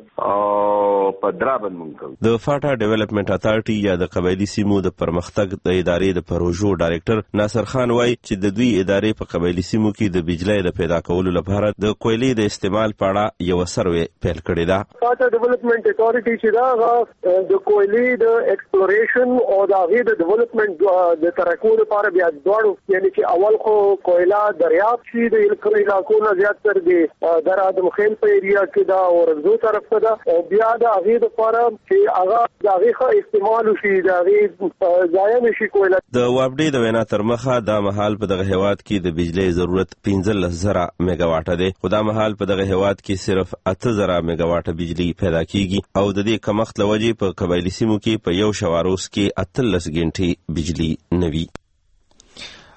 او په درابن موږ کوو. د فاټا ډیولپمنٹ اتارټي یا د قبایلی سیمو د پرمختګ د ادارې د پروژو ډایریکټر ناصر خان وایي چې د دوی ادارې په قبایلی سیمو کې د بجلی د پیدا کولو لپاره د کویلې د استعمال په اړه یو سروې پیل کړی ده. فاټا ډیولپمنٹ اتارټي چې دا د کویلې د ایکسپلوریشن او د هغې د ډیولپمنٹ د ترقو لپاره بیا دواړو یعنی چې اول خو کویلا دریاب چې د علاقو نه زیات تر دی در ادم خیل په ایریا کې دا اورنګو طرف ته ده او بیا د هغې لپاره چې هغه د هغې استعمال وشي د هغې ضایع نه شي کویلا. د وابډې د وینا تر مخه دا مهال په دغه هیواد کې د بجلی ضرورت 15,000 میگاواټه دی، خو دا مهال په دغه هیواد کې صرف 8,000 میگاواټه بجلی پیدا کیږي او د دې کمښت له وجې په قبایلی سیمو کې په یو شواروس کې 18 غنټې بجلی نه وي.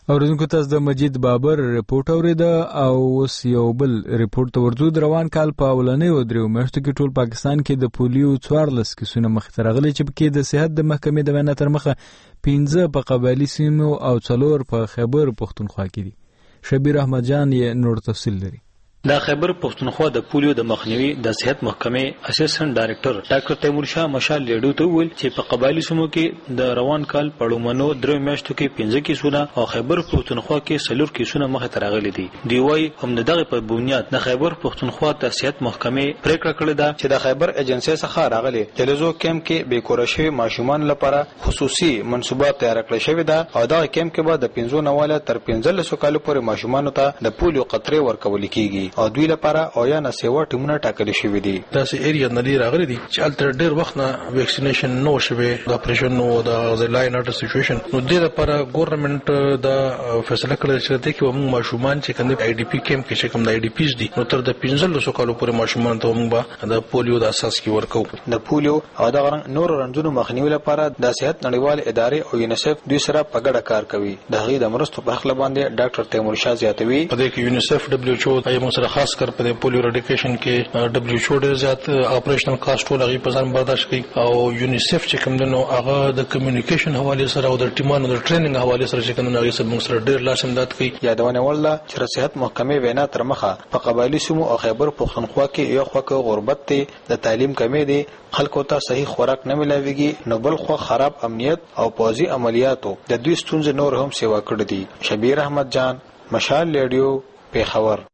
اوریدونکو تاسو د مجید بابر ریپورت اوریده او اوس یو بل ریپورت ورځو د روان کال په اولنیو دریو میاشتو کې ټول پاکستان کې د پولیو 14 کیسونه مخ ته راغلي چې پکې د صحت د محکمې د وینا تر مخه 15 په قبایلی سیمو او 4 په خیبر پختونخوا کې دي. شبیر احمد جان یې نور تفصیل لري. د خیبر پختونخوا د پولیو د مخنیوي د صحت محکمې اسسټنټ ډایریکټر ډاکټر تیمور شاه مشال لیډو ته ویل چې په قبایلی سیمو کې د روان کال په لومړنو درې میاشتو کې 15 کیسونه او خیبر پختونخوا کې 4 کیسونه مخ ته راغلي دي. دی وايي هم دغه په بنیاد د خیبر پختونخوا د صحت محکمې پریکړه کړې ده چې د خیبر ایجنسی څخه راغلي جلزو کیمپ کې بیکوره شوی ماشومان لپاره خصوصي منصوبات تیار کړل شوی ده او دغه کیمپ کې به د 15 نواله تر 15 کالو پورې ماشومان ته د پولیو قطرې ورکول کیږي او دوی لپاره او یا نسیوا ټیمونه ټاکل شوی دي. داسې ایریا نه لري راغلي دي چې الټر ډیر وخت نه ویکسینیشن نو شوی د اپریشن نو د لاین اټ سچويشن نو د لپاره ګورنمنت د فیصله کړل چې د کوم ماشومان چې کنده آی ډی پی کیمپ کې چې کوم د آی ډی پیز دي نو تر د 15 کالو پورې ماشومان ته موږ د پولیو د اساس کې ورکو. د پولیو او د نور رنځونو مخنیوي لپاره د صحت نړیوال ادارې او یونیسف دوی سره په ګډه کار کوي. د هغې د مرستو په حق باندې ډاکټر تیمور شاه زیاتوي په دې کې یونیسف دبليو ایچ او ایمو سره خاص کر په پولیو ریډیکیشن کې دبليو ایچ او ډیر زیات اپریشنل کاست ټول هغه په ځان برداشت کوي او یونیسف چې کوم دنو هغه د کمیونیکیشن حواله سره او د ټیمانو د ټریننګ حواله سره چې کوم هغه سره موږ سره ډیر لاس امداد کوي. یادونه ولله چې صحت محکمې وینا تر مخه په قبایلی سیمو او خیبر پختونخوا کې یو خوکه غربت ته د تعلیم کمی دي خلکو ته صحیح خوراک نه ملاويږي نو بل خو خراب امنیت او پوځي عملیاتو د دوی ستونزې نور هم سیوا کړې دي. شبیر احمد جان مشال ریډیو پیښور.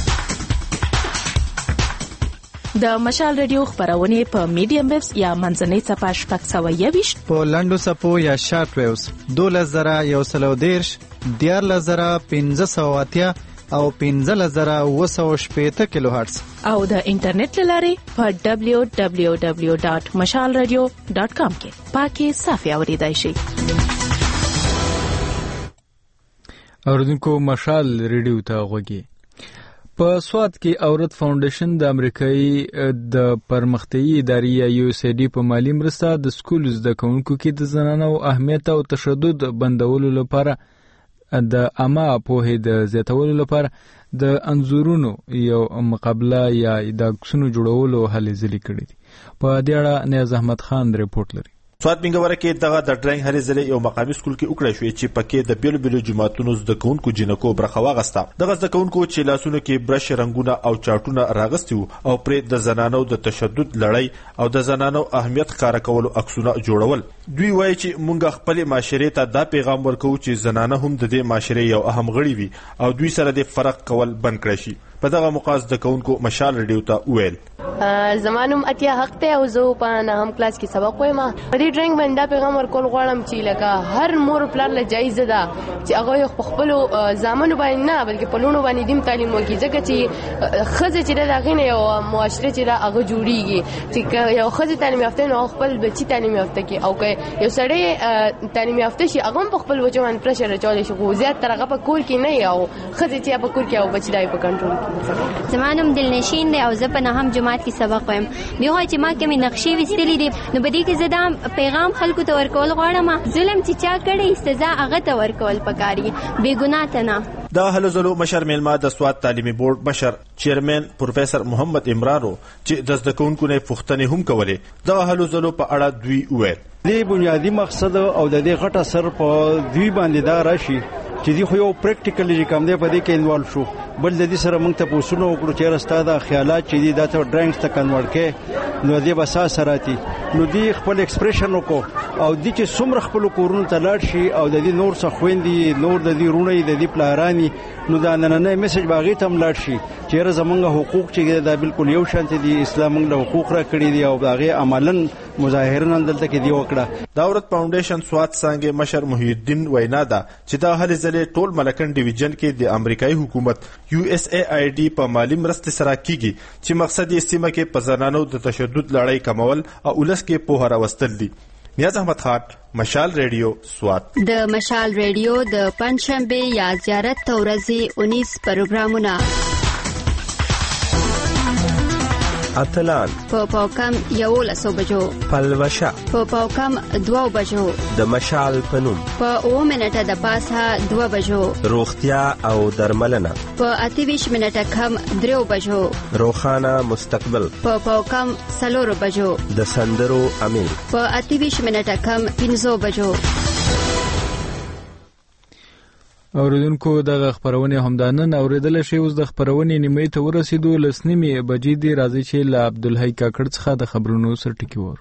د مشال ریډیو خبرونه په میډیم ویوز یا منځنۍ صفحه شپږ سوه 21 په لنډو صفو یا شارټ ویوز 12110 14580 او 15780 کیلو هرتز او د انټرنیټ لارې په www.mashalradio.com کې پاکي صافي اوریدای شي. اوریدونکو مشال ریډیو ته غوږی. په سواد کې اورت فاونډیشن د امریکایي د پرمختیايي ادارې یو اس ای ډي په مالی مرسته د سکول زده کوونکو کې د زنانو اهمیت او تشدد بندولو لپاره د عامه پوهې د زیاتولو لپاره د انځورونو یو مقابله یا د عکسونو جوړولو هلې ځلې کړې دي. په دې اړه نیاز احمد خان رپورټ لري. سواد منګوره کې دغه د ډرنګ هرې ځلې یو مقامي سکول کې وکړای شو چې پکې د بیلو بیلو جماعتونو زده کوونکو جنکو برخه واغسته. دغه زده کوونکو چې لاسونو کې برش رنگونه او چاټونه راغستي او پرې د زنانو د تشدد لړۍ او د زنانو اهمیت ښکاره کولو عکسونه جوړول. دوی وایي چې مونږ خپل معاشرې ته دا پیغام ورکوو چې زنانه هم د دې معاشرې یو اهم غړي وي او دوی سره د فرق کول بند کړی شي. په دغه مقاصد د کوونکو مشال ریډیو ته ویل زمانم اتیا حق ته او زه په نهم کلاس کې سبق وایم. په دې ډرنګ باندې پیغام ورکول غواړم چې لکه هر مور پلار له جایزه ده چې هغه خپل ځامنو باندې نه بلکې په لونو باندې دیم تعلیم وکړي ځکه چې خزه چې دا غینه یو معاشره چې دا هغه جوړیږي چې یو خزه تعلیم یافته نو خپل بچی تعلیم یافته کی او که یو سړی تعلیم یافته شي هغه په خپل وجه باندې پرشر چولې شي خو زیات ترغه په کور کې نه یو خزه چې په کور کې او بچی دای په کنټرول کې. زمانم دلنشین دی او زه په نهم جماعت کې سبق وایم. بیا چې ما کومې نقشې وستلې دي نو په دې کې زه دا پیغام خلکو ته ورکول غواړم ظلم چې چا کړی سزا هغه ته ورکول پکاري بے ګناه ته نه. دا هلو زلو مشر میلمه د سواد تعلیمي بورډ مشر چیرمن پروفیسور محمد عمرانو چې د زده کوونکو نه پوښتنې هم کولې. دا هلو زلو په اړه دوی وویل دې بنیادی مقصد او د دې غټه سر په دوی باندې دا راشي چې دی خو یو پریکټیکلی کوم دی په دې کې انوالو شو بل د دې سره موږ ته پوښتنه وکړو چې راستا دا خیالات چې دی دا ته ډرنګز ته کنورټ کې نو دې بسا سراتی نو دی خپل ایکسپریشن وکړو او دې چې څومره خپل کورونو ته لاړ شي او د دې نور څه خويندې نور د دې رونې د دې پلارانی نو دا نننې میسج باغې ته ملاړ شي چې زمونږ حقوق چې دا بالکل یو شانت دي اسلام موږ له حقوق را کړی دي او باغې عملاً مظاهره نن دلته کې دی وکړه. داورت فاونډیشن سواد څنګه مشر محی الدین وینا ده چې دا هلې ځلې ټول ملکن ډیویژن کې د امریکایي حکومت یو اس ای آی ډي په مالی مرستې سره کیږي چې مقصد یې سیمه کې په زنانو د تشدد لړۍ کمول او ولس کې پوهه راوستل دي. نیاز احمد خان مشال ریډیو سواد. د مشال ریډیو د پنځشنبه یا زیارت ورځې 19 پروګرامونه اتلان په پاوکم 11 بجو، پلوشه په پاوکم 2 بجو، د مشعل پنوم په 9 منټه د پاسه 2 بجو، روغتیا او درملنه په 28 منټه کم 3 بجو، روخانه مستقبل په پاوکم 4 بجو، د سندرو امیر په 28 منټه کم 15 بجو. اوریدونکو دغه خبرونه همدانن اوریدل شي. اوس د خبرونه نیمه ته ورسېدو. لسنیمه بجې دی راځي چې له عبدالحی کاکړ څخه د خبرونو سرټکی ور.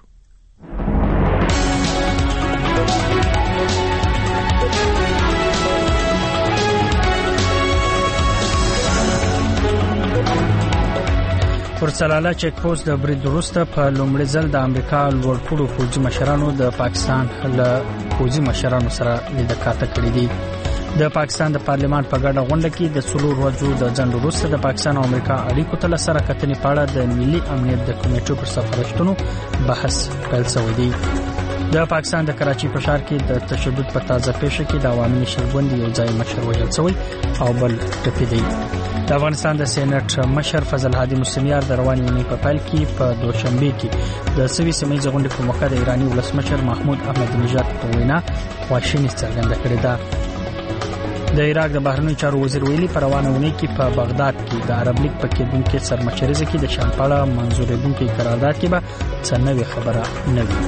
ورسلاله چیک پوسټ د برید وروسته په لومړي ځل د امریکا لوړپوړو فوجي مشرانو د پاکستان له فوجي مشرانو سره لیدکاته کړې دي. د پاکستان د پارلمان په ګډه غونډه کې د 3 ورځو د ځنډ وروسته د پاکستان او امریکا اړیکو ته سره کتنې په اړه د ملي امنیت د کمیټې پر سفارشتونو بحث پیل شوی دی. د پاکستان د کراچي په ښار کې د تشدد په تازه پیښه کې د عوامي نشرګوند یو ځای مشر وژل شوی او بل ټپي دی. د افغانستان د سېنات مشر فضل هادي مستنیار د رواني اونۍ په پیل کې په دوشنبه کې د سوي سیمې غونډې په موخه د ایراني ولسمشر محمود احمدی نژاد په وینا خواشیني څرګنده کړې ده. د عراق د بهرنیو چارو وزیر ویلي په روانه اونۍ کې په بغداد کې د عرب لیگ په کېدونکو سرمشریزه کې د شامپاړه منزورېدونکو قرارداد کې به څه نوې خبره نه وي.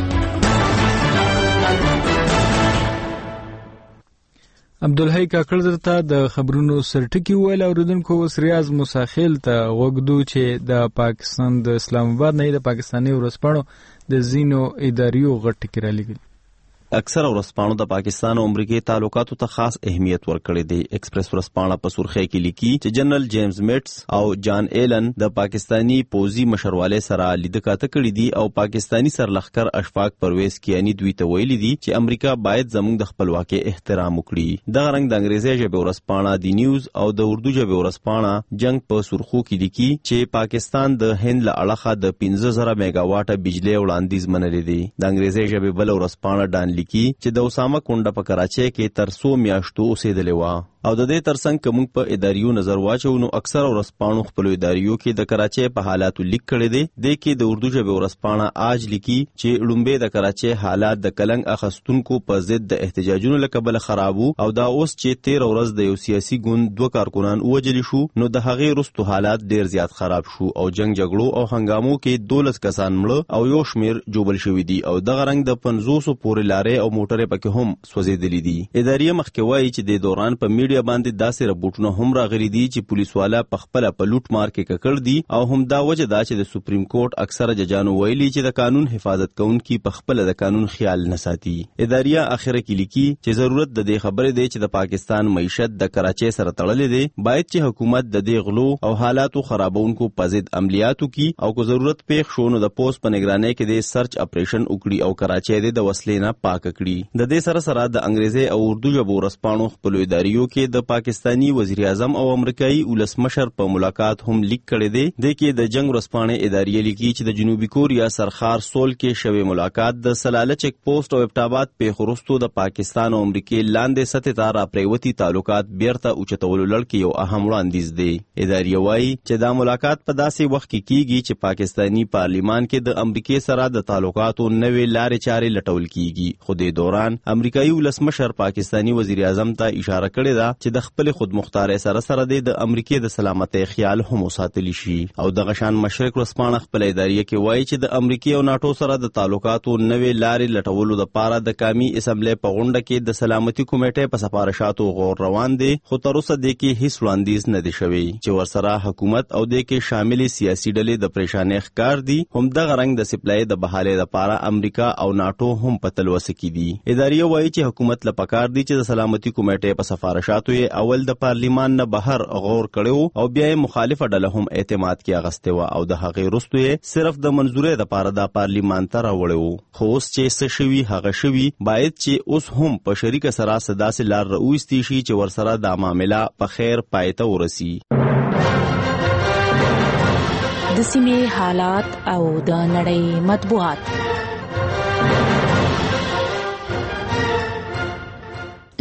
عبدالحی کاکړ درته د خبرونو سرټکی ویل. اوریدونکو اوس ریاض مساخیل ته وګدو چې د پاکستان د اسلام آباد نه د پاکستاني ورسپاڼو د زینو اداریو غټ ټکی را لګل. اکثر ورسپاڼو د پاکستان او امریکای تعلقاتو ته خاص اهمیت ورکړی دی. ایکسپریس ورسپاڼه په سرخی کې لیکي چې جنرال جیمز میټس او جان ایلن د پاکستانی پوزي مشرواله سره لیدکاته کړی دي او پاکستانی سرلخکر اشفاق پرویز کیانی دوی ته ویلي دي چې امریکا باید زموږ د خپلواکۍ احترام وکړي. دغه رنګ د انګریزي ژبې ورسپاڼه دی نیوز او د اردو ژبې ورسپاڼه جنگ په سرخو کې لیکي چې پاکستان د هند له اړخه د 15000 میگا واټه بجلی وړاندیز منلې دي. د انګریزي ژبې بل ورسپاڼه ډان کی چې د اسامه کونډه په کراچۍ کې تر 100 میاشتو اوسېدلې و او د دې ترڅنګ کوم په اداریو نظر واچو نو اکثر ورسپاڼو خپل اداریو کې د کراچۍ په حالاتو لیک کړي دي. د کې د اردو ژبې ورسپاڼه آج لیکي چې لومبه د کراچۍ حالات د کلنګ اخستونکو په ضد د احتجاجونو لکبل خرابو او دا اوس چې 13 ورځ د یو سیاسي ګوند 2 کارکونان وژل شو نو د هغې وروسته حالات ډیر زیات خراب شو او جنگ جګړو او هنګامو کې 12 کسان مړه او یو شمیر جوبل شوی دي او دغه رنګ د 500 پورې لارې او موټرې پکې هم سوځېدلې دي. اداریه مخکې وایي چې د دوران په میډیا باندې داسې رپورټونه هم راغلي دي چې پولیس والا په خپل په لوټ مار کې ککړ دي او هم دا وجه دا چې د سپریم کورټ اکثره ججانو ویلي چې د قانون حفاظت کوونکي په خپل د قانون خیال نه ساتي. اداریه اخره کې لیکي چې ضرورت د دې خبرې دی چې د پاکستان معیشت د کراچۍ سره تړلې دی. باید چې حکومت د دې غلو او حالاتو خرابونکو په ضد عملیاتو کې او کو ضرورت پیښ شو نو د پوس په نگرانۍ کې د سرچ اپریشن وکړي او کراچۍ د وسلې نه پاک کړي. د دې سره سره د انګریزي او اردو ژبو ورسپاڼو خپل اداریو کې د پاکستانی وزیر اعظم او امریکایي ولسمشر په ملاقات هم لیک کړی دی. د کې د جنگ ورسپاڼې اداریه لیکي چې د جنوبي کوریا سرخار سول کې شوی ملاقات د سلاله چیک پوسټ او ابټاباد په خروستو د پاکستان او امریکای لاندې سطح ته را پریوتی تعلقات بیرته اوچتولو لړ کې یو اهم وړاندیز دی. اداریه وایي چې دا ملاقات په داسې وخت کې کیږي چې پاکستانی پارلیمان کې د امریکای سره د تعلقاتو نوې لارې چارې لټول کیږي. خو د دوران امریکایي ولسمشر پاکستانی وزیر اعظم ته اشاره کړې ده چې د خپل خودمختار سره سره د امریکای د سلامتۍ خیال هم ساتلی شي او د غشان مشرق ورسپاڼه خپل اداریه کې وایي چې د امریکای او ناتو سره د تعلقاتو نوې لارې لټولو لپاره د قومي اسمبلی په غونډه کې د سلامتۍ کمیټې په سفارشاتو غور روان دي. خو تر اوسه د کې هیڅ وړاندیز نه دی شوی چې ورسره حکومت او د کې شامل سیاسي ډلې د پریشانۍ ښکار دي. هم د غرنګ د سپلای د بحالې لپاره امریکا او ناتو هم په تلوسه کې دي. اداریه وایي چې حکومت لپاره دي چې د سلامتۍ کمیټې په سفارشاتو یې اول د پارلیمان نه بهر غور کړو او بیا یې مخالفه ډله هم اعتماد کې اغسته و او د هغې وروسته یې صرف د منزورې لپاره د پارلیمان ته راوړو. خو اوس چې څه شوي هغه شوي باید چې اوس هم په شریک سره داسې لار راوستي شي چې ورسره د معاملې په خیر پای ته ورسي. د سیمې حالات او د نړۍ مطبوعات.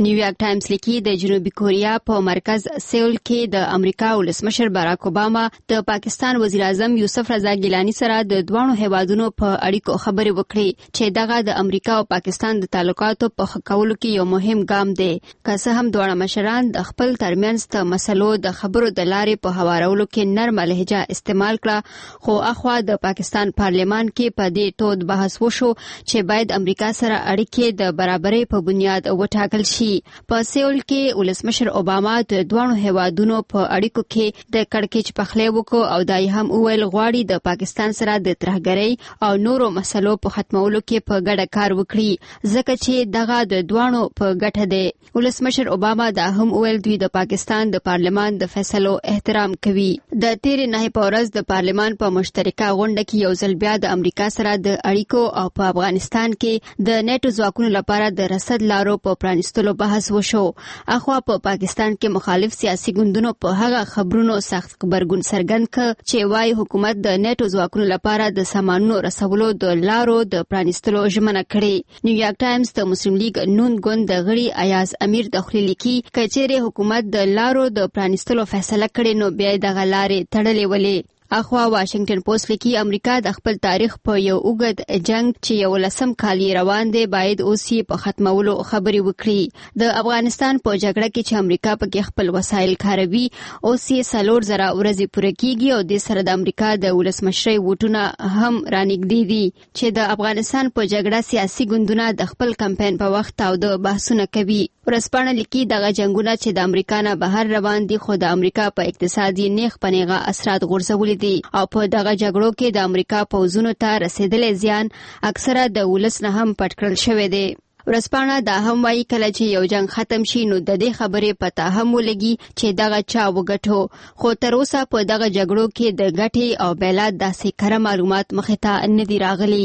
نیویارک ټایمز لیکي د جنوبي کوریا په مرکز سیول کې د امریکا ولسمشر باراک اوباما د پاکستان وزیر اعظم یوسف رضا ګیلانی سره د دوه هیوادونو په اړیکو خبرې وکړي چې دغه د امریکا او پاکستان د تعلقاتو په ښه کولو کې یو مهم ګام دی. که څه هم دوه مشران د خپل ترمنځ د مسلو د خبرو د لارې په هوارولو کې نرمه لهجه استعمال کړه، خو اخوا د پاکستان پارلمان کې په دې تود بحث وشو چې باید امریکا سره اړیکې د برابرۍ په بنیاد وټاکل شي. په سیول کې ولسمشر اوباما د دوه هیوادونو په اړیکو کې د کړکېچ پخلی وکړ او دای هم وویل غواړي د پاکستان سره د ترهګرۍ او نورو مسلو په ختمولو کې په ګډه کار وکړي ځکه چې دغه د دوه په ګټه دی. ولسمشر اوباما دا هم وویل دوی د پاکستان د پارلمان د فیصلو احترام کوي. د تیرې نه په ورځ د پارلمان په مشترکه غونډه کې یو ځل بیا د امریکا سره د اړیکو او په افغانستان کې د نیټو ځواکونو لپاره د رسد لارو په پرانیستلو بحث وشو. اخوا په پاکستان کې مخالف سیاسي ګوندونو په هغه خبرونو سخت خبرګون څرګند کړ چې وايي حکومت د نیټو ځواکونو لپاره د سامانونو رسولو د لارو د پرانیستلو ژمنه کړې. نیویارک ټایمز د مسلم لیگ نون ګوند د غړي ایاز امیر د خپل لیکي کچېره حکومت د لارو د پرانیستلو فیصله کړې نو بیا د غلارې تړلې ولې. اخوا واشنگټن پوسټ لیکي امریکا د خپل تاریخ په یو اوږد جنگ چې 11 کال روان دی باید اوس یې په ختمولو خبرې وکړي. د افغانستان په جګړه کې چې امریکا پکې خپل وسایل کاروي اوس یې 4 زره ورځې پوره کیږي او د سره د امریکا د ولسمشرۍ ووټونه هم رانګدي دي چې د افغانستان په جګړه سیاسي ګوندونه د خپل کمپاین په وخت او د بحثونه کوي. ورسپانه لیکي دغه جنگونه چې د امریکا نه بهر روان دي خو د امریکا په اقتصادي نیغ پنیغه اثرات غورځولي دي او په دغه جګړو کې د امریکا پوځونو ته رسیدلې زیان اکثره د ولس نه هم پټ کړل شوی دی. ورسپانه دا هم وایي کله چې یو جنگ ختم شي نو د دې خبرې پته هم ولګي چې دغه چا وګټو، خو تر اوسه په دغه جګړو کې د ګټې او بیلات داسې کره معلومات مخې ته نه دي راغلي.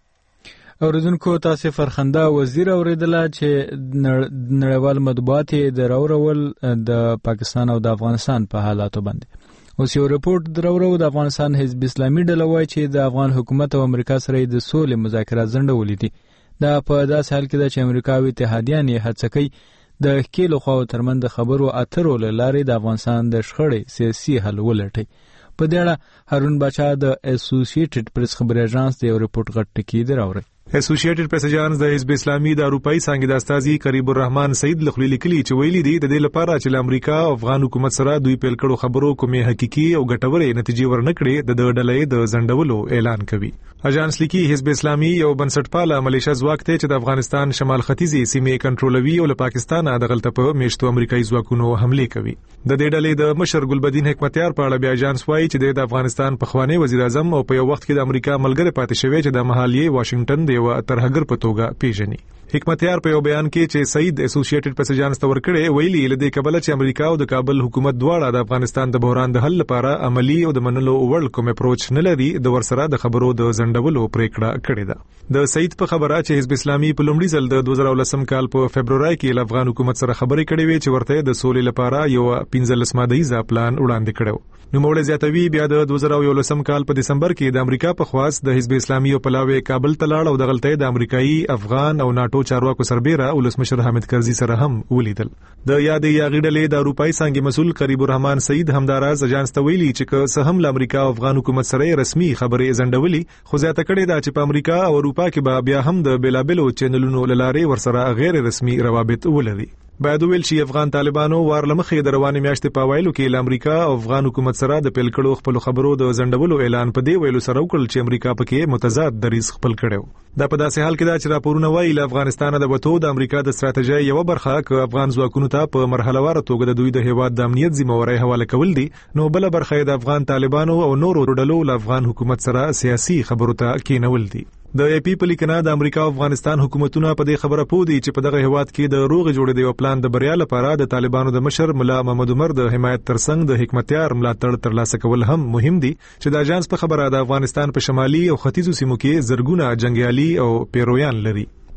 اوریدونکو تاسو فرخنده وزیر اوریدله چې نړیوال مطبوعات د راورول د پاکستان او د افغانستان په حالاتو باندې اوس یو رپورت درورو د افغانستان حزب اسلامي ډله وایي چې د افغان حکومت او امریکا سره د سولې مذاکرات ځنډولې دي. دا په داسې حال کې ده چې امریکا او اتحادیان یې هڅه کوي د ښکېلو خواو ترمنځ د خبرو اترو له لارې د افغانستان د شخړې سیاسي حل ولټي. په دې اړه هارون باچا د اسوسییټډ پریس خبري اژانس د یو رپورت غټ ټکی دراوري. اسوسییټډ پریس اژانس د حزب اسلامي د اروپאי څنګه د استاذي قریب الرحمن سعید لخلی لیکلي چې ویلي دي د دې لپاره چې امریکا او افغان حکومت سره دوی پیل کړو خبرو کومې حقيقي او ګټورې نتیجې ورنکړي د ډلې د زندولو اعلان کوي. اژانس لیکي حزب اسلامي یو بنسټپاله ملیشه ځواک ته چې د افغانستان شمال ختیځي سیمې کنټرولوي او له پاکستان د غلطه په میشتو امریکایي ځواکونو حمله کوي. د دې ډلې د مشر ګلبدین حکمتیار په اړه بیا اژانس وایي چې د افغانستان پخوانی وزیر اعظم او په یو وخت کې د امریکا ملګری پاتې شوی چې د محلي واشنگټن دی او ترهګر په توګه پیژني. حکمتیار په یو بیان کې چې سعید اسوسییټډ پریس اژانس ته ورکړی ویلي لدې کبل چې امریکا او د کابل حکومت دواړه د افغانستان د بحران د حل لپاره عملی او د منلو وړ کوم اپروچ نه لري د ورسره د خبرو د زندولو پریکړه کړې ده. د سعید په خبره چې حزب اسلامي په لومړي ځل د 2019 کال په فبرवरी کې له افغان حکومت سره خبرې کړې وې چې ورته د سولې لپاره یو 15 مادهیزه پلان وړاندې کړو. نو موږ زیاتوي بیا د 2019 کال په دسمبر کې د امریکا په خواست د حزب اسلامي او پلاوی کابل ته لاړ او د غلطۍ د امریکایي افغان او ناتو چارواکو سربېره ولسمشر حامد کرزي سره هم ولیدل. د یادې یاغي ډلې د اروپאי څنګه مسول قریب الرحمن سعید همداراز اژانس ته ویلي چې که هم له امریکا او افغان حکومت سره رسمي خبرې زندولي خو زیاته کړې ده چې په امریکا او اروپا کې بیا هم د بیلابلو چینلونو لاره ورسره غیر رسمي روابط ولري. باید ویل چې افغان طالبانو وارلمخې د روانې میاشتې په وایلو کې له امریکا او افغان حکومت سره د پیل کړو خپل خبرو د زندولو اعلان په دی ویلو سره وکړل چې امریکا پکې متضاد دریځ خپل کړو. دا په داسې حال کې دا چې راپورونه وایي له افغانستان د وټو د امریکا د ستراتیژۍ یو برخه ک افغان ځواکونو ته په مرحله واره توګه د دوی د هیواد د امنیت ذمہواری حواله کول دي نو بل برخه د افغان طالبانو او نورو ډلو له افغان حکومت سره سیاسي خبرو ته کېنول دي. د ای پی په لیکنه د امریکا او افغانستان حکومتونه په دې خبره پوه دي چې په دغه هیواد کې د روغ جوړې دی پلان د بریا لپاره د طالبانو د مشر مولا محمد عمر د حمایت ترڅنګ د حکمتیار ملاتړ ترلاسه کول هم مهم دي چې د اژانس په خبره د افغانستان په شمالي او ختیځو سیمو کې زرګونه جنگیالي او پیرویان لري.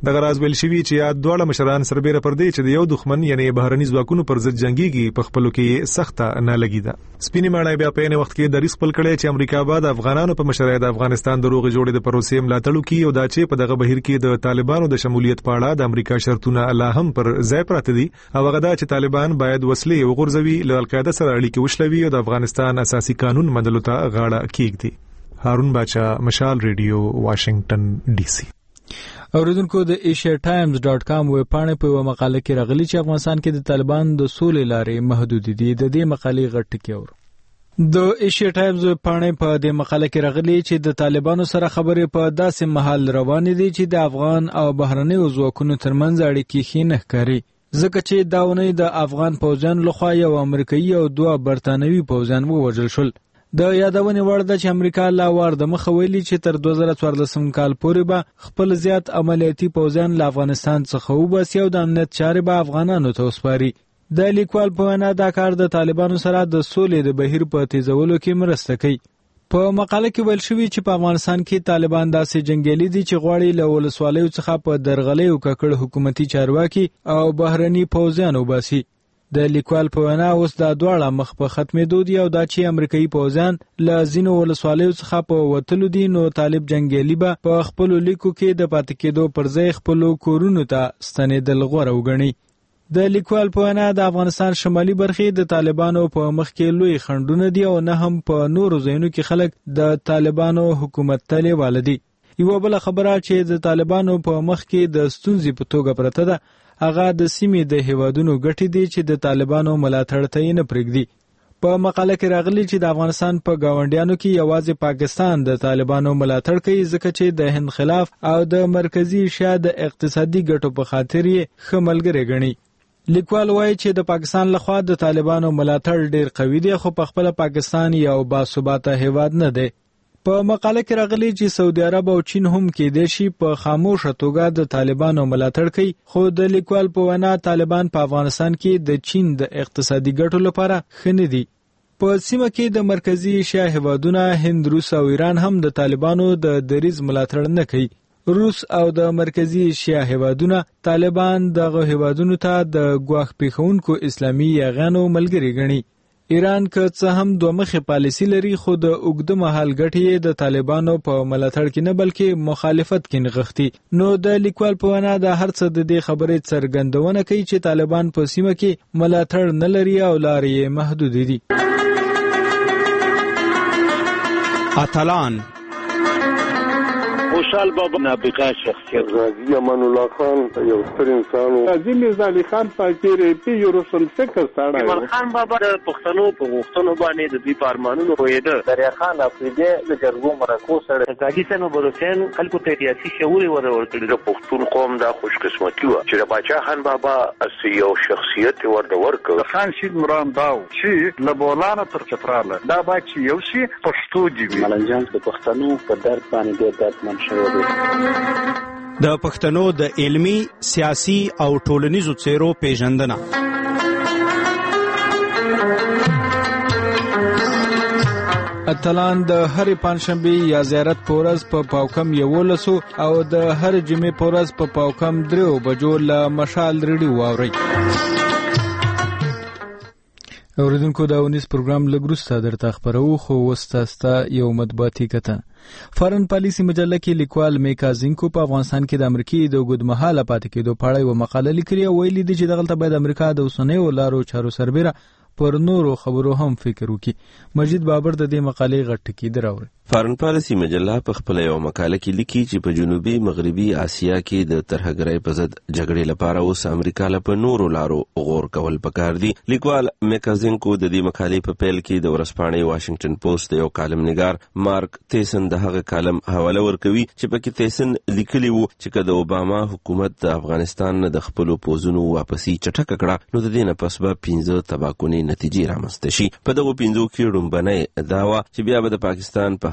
دغه راز ویل شوی چې یا دواړه مشران سربېره پر دې چې د یو دښمن یعنی بهرني ځواکونو پر ضد جنگيږي په خپلو کې سخته نه لګیده. سپینې ماڼۍ بیا په یو وخت کې دریځ خپل کړی چې امریکا به د افغانانو په مشرۍ د افغانستان د روغې جوړې د پروسې ملاتړ وکړي او دا چې په دغه بهیر کې د طالبانو د شمولیت په اړه د امریکا شرطونه لا هم پر ځای پراته دي او هغه دا چې طالبان باید وسلې وغورځوي، له القاعده سره اړیکې وشلوي او د افغانستان اساسي قانون منلو ته غاړه کېږدي. هارون باچا، مشال ریډیو، واشنگټن ډي سي. اوریدونکو د asiatimes.com ویب پاڼې په یو مقاله کې راغلي چې افغانستان کې د طالبان د سولې لارې محدود دي. د دې مقالې غټ ټکی اور د ایشیا ټایمز ویب پاڼې په دې مقاله کې راغلي چې د طالبانو سره خبرې په داسې محل روانې دي چې د افغان او بهرنیو ځواکونو ترمنځ اړیکې ښې نه ښکاري، ځکه چې دا اونۍ د افغان پوځیانو لخوا یو امریکایي او دوه برتانوي پوځیان ووژل شول. د یادونې وړ ده چې امریکا لا وار د مخه ویلي چې تر 2014 کال پورې به خپل زیات عملیاتي پوځیان له افغانستان څخه وباسي او د امنیت چارې به افغانانو ته وسپاري. د لیکوال په وینا دا کار د طالبانو سره د سولې د بهیر په تیزولو کې مرسته کوي. په مقاله کې ویل شوی چې په افغانستان کې طالبان داسې جنگیالي دي چې غواړي له ولسوالیو څخه په درغلیو ککړ حکومتي چارواکي او بهرني پوځیان وباسي. د لیکوال په وینا اوس دا دواړه مخ په ختمېدو دي او دا چې امریکایي پوځیان له ځینو ولسوالیو څخه په وتلو دي، نو طالب جنگیالي به په خپلو لیکو کې د پاتې کېدو پر ځای خپلو کورونو ته ستنېدل غوره وګڼي. د لیکوال په وینا د افغانستان شمالي برخې د طالبانو په مخ کې لوی خنډونه دي او نه هم په نورو ځایونو کې خلک د طالبانو حکومت ته لیواله دي. یوه بله خبره چې د طالبانو په مخ کې د ستونزې په توګه پرته ده هغه د سیمې د هیوادونو ګټې دي چې د طالبانو ملاتړ ته یې نه پرېږدي. په مقاله کې راغلي چې د افغانستان په ګاونډیانو کې یوازې پاکستان د طالبانو ملاتړ کوي، ځکه چې د هند خلاف او د مرکزی ایشیا د اقتصادي ګټو په خاطر یې ښه ملګری ګڼي. لیکوال وایي چې د پاکستان لخوا د طالبانو ملاتړ ډیر قوي دی، خو په خپل پاکستان یو باثباته هیواد نه دی. په مقاله کې راغلي چې سعودي عرب او چین هم کېدای شي په خاموشه توګه د طالبانو ملاتړ کوي، خو د لیکوال په وینا طالبان په افغانستان کې د چین د اقتصادي ګټو لپاره ښه نه دي. په سیمه کې د مرکزی ایشیا هیوادونه هند، روس او ایران هم د طالبانو د دریځ ملاتړ نه کوي. روس او د مرکزی ایشیا هیوادونه طالبان دغه هیوادونو ته د ګواښ پیښونکو اسلامي یاغانو ملګري ګڼي. ایران که څه هم دوه مخې پالیسي لري، خو د اوږده مهال ګټې د طالبانو په ملاتړ کې نه بلکې مخالفت کې نغښتي. نو د لیکوال په وینا د هر څه د دې خبرې څرګندونه کوي چې طالبان په سیمه کې ملاتړ نه لري او لارې یې محدود دي. اتلان خوشحال بابا نابغه شخصیت، غازی امان الله خان یو ستر انسان و، غازی میرزا علي خان فقیر پی یو روشن فکر سره، ایمان خان بابا د پښتنو په غوښتنو باندې د دوی په ارمانونو پوهېده، دریا خان افریدي د جرګو مرکو سره، غازی سنوبر حسین خلکو ته سیاسي شعور ورکړي. د پښتون قوم دا خوش قسمتي و چې د باچا خان بابا اسی یو شخصیت ورکړ. خان شید مرام داو چې له بولانا تر چتراله دا با چې یو شي پښتو دی وي. ملنجان د پښتنو په درد باندې ډېر دردمن د پښتنو د علمي، سیاسي او ټولنیزو څیرو پیژندنه. اتلان د هر پنځشنبه یا زیارت په ورځ په پاوکم 11 او د هر جمعې په ورځ په پاوکم 3 بجو له مشال ریډیو واوري. اوریدونکو دا ونیس پروګرام لګروسته درته خبرو، خو وستاستا یو مطبوعاتي کته. فارن پالیسی مجله کې لیکوال میکا زینکو په افغانستان کې د امریکای د اوږدمهاله پاتې کېدو په اړه یو مقاله لیکلې او ویلي دي چې دغلته باید امریکا د اوسنیو لارو چارو سربېره پر نورو خبرو هم فکر وکړي. مجید بابر د دې مقالې غټ ټکی دراوړي. فارن پالیسی مجله په خپل یو مقاله کې لیکي چې په جنوبي مغربي اسیا کې د ترهګرۍ په ضد جګړې لپاره اوس امریکا له په نورو لارو غور کول پکار دي. لیکوال میکازینکو د دې مقالې په پیل کې د ورځپاڼې واشنگټن پوسټ یو کالم نگار مارک تیسن د هغه کالم حواله ورکوي چې پکې تیسن لیکلی وو چې کله اوباما حکومت د افغانستان د خپل پوځونو واپسی چټک کړه، نو د دې نه پس به 15 تباکونې نتیجې رامنځته شي. په دغه 15 کې ډومبنه دا و چې بیا به د پاکستان په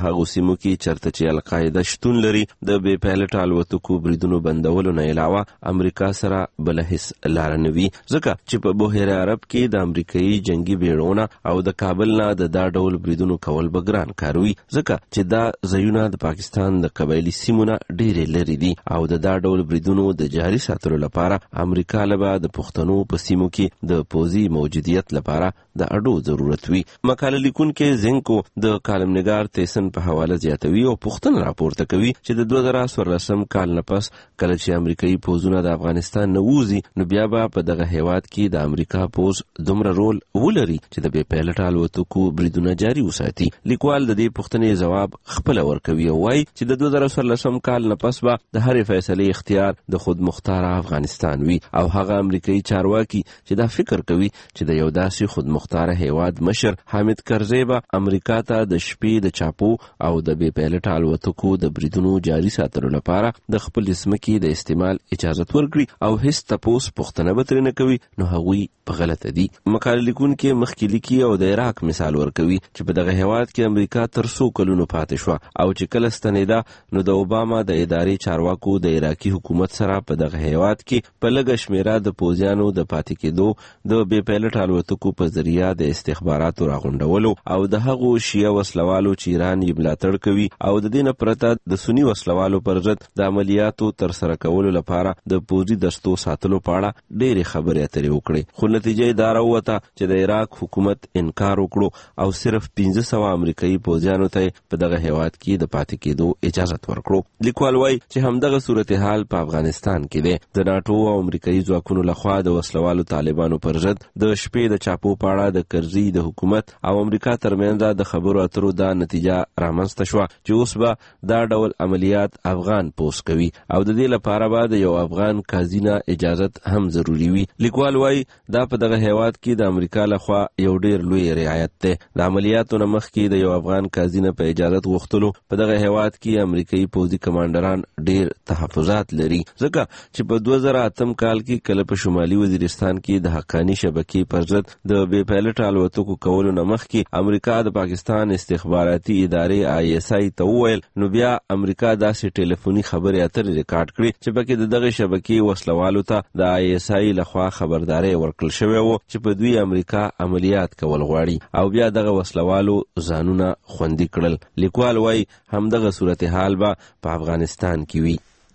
هغو سیمو کې چرته چې القاعده شتون لري د بې پایلټ الوتکو بریدونو بندولو نه علاوه امریکا سره بل هیڅ لار نه وي، ځکه چې په بحیره عرب کې د امریکایي جنگي بیړونه او د کابل نه د دا ډول بریدونو کول به ګران کار وي، ځکه چې دا ځایونه د پاکستان د قبایلي سیمو نه ډېرې لرې دي او د دا ډول بریدونو د جاري ساتلو لپاره امریکا له د پښتنو په سیمو کې د پوځي موجودیت لپاره د اډو ضرورت وي. مقاله لیکونکي زینکو د کالمنګار تیسن په حواله زیاتوي او پوښتنه راپورته کوي چې د 2014 کال نه پس کله چې امریکایي پوځونه د افغانستان نه ووځي نو بیا به په دغه هیواد کې د امریکا پوځ دومره رول ولري چې د بې پایلټ الوتکو بریدونه جاري وساتي. لیکوال د دې پوښتنې جواب خپل ورکوي او وايي چې د 2014 کال نه پس به د هرې فیصلې اختیار د خود مختار افغانستان وي او هغه امریکایي چارواکي چې دا فکر کوي چې د یو داسې خود مختار هیواد مشر حامد کرزی به امریکا ته د شپې د چاپو او د بې پایلټ الوتکو د بریدونو جاري ساتلو لپاره د خپل ځمکې د استعمال اجازه ورکړي او هیڅ تپوس پوښتنه به ترې نه کوي، نو هغوی په غلطه دي. مقاله لیکونکي مخکې لیکي او د عراق مثال ورکوي چې په دغه هیواد کې امریکا تر څو کلونو پاتې شوه او چې کله ستنېده نو د اوباما د ادارې چارواکو د عراقي حکومت سره په دغه هیواد کې په لږه شمیره د پوځیانو د پاتې کېدو د بې پایلټ الوتکو په ذریعه د استخباراتو راغونډولو او د هغو شیعه وسلوالو چې ایران یې ملاتړ کوي او د دې نه پرته د سني وسلوالو پر ضد د عملیاتو ترسره کولو لپاره د پوځي دستو ساتلو په اړه ډېرې خبرې اترې وکړې، خو نتیجه یې دا راووته چې د عراق حکومت انکار وکړو او صرف 1500 امریکایي پوځیانو ته په دغه هیواد کې د پاتې کېدو اجازه ورکړو. لیکوال وایي چې همدغه صورتحال په افغانستان کې دی. د ناټو او امریکایي ځواکونو لخوا د وسلوالو طالبانو پر ضد د شپې د چاپو په اړه د کرزي د حکومت او امریکا ترمنځ د خبرو اترو دا نتیجه رامنځته شوه چې اوس به دا ډول عملیات افغان پوس کوي او د دې لپاره به د یو افغان قاضي نه اجازت هم ضروری وي. لیکوال وایي دا په دغه هیواد کې د امریکا لخوا یو ډېر لوی رعایت دی. د عملیاتو نه مخکې د یو افغان قاضي نه په اجازت غوښتلو په دغه هیواد کې امریکایي پوځي کمانډران ډېر تحفظات لري، ځکه چې په 2008 کال کې کله په شمالي وزیرستان کې د حقانی شبکې پر ضد د بې پایلټ الوتکو کولو نه مخکې امریکا د پاکستان استخباراتي ادارې ISI ته وویل نو بیا امریکا داسې ټلیفوني خبرې اترې ریکارډ کړې چې پکې د دغه شبکې وسلوالو ته د ISI لخوا خبرداري ورکړل شوې وه چې په دوی امریکا عملیات کول غواړي او بیا دغه وسلوالو ځانونه خوندي کړل. لیکوال وایي همدغه صورتحال به په افغانستان کې وي.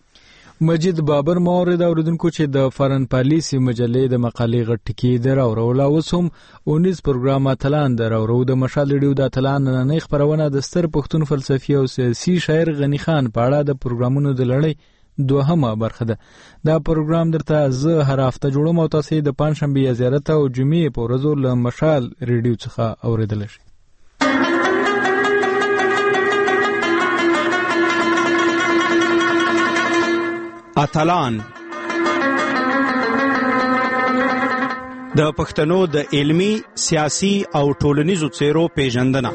مجید بابر مورد اوریدونکو چې د فارن پالیسی مجلې د مقالې غټ ټکی دراورولا اوس هم 19 پروګرام اتلان دراورو د مشال ریډیو د اتلان نه خبرونه د ستر پښتون فلسفي او سیاسي شاعر غنی خان په اړه د پروګرامونو د لړۍ دوهمه برخه ده. دا پروګرام درته زه هر هفته جوړوم او تاسو د پنځشنبه یا زیارت او جمعې په ورځو له مشال ریډیو څخه اوریدل شي. اتلان د پښتنو د علمی، سیاسي او ټولنیزو څیرو پیژندنه.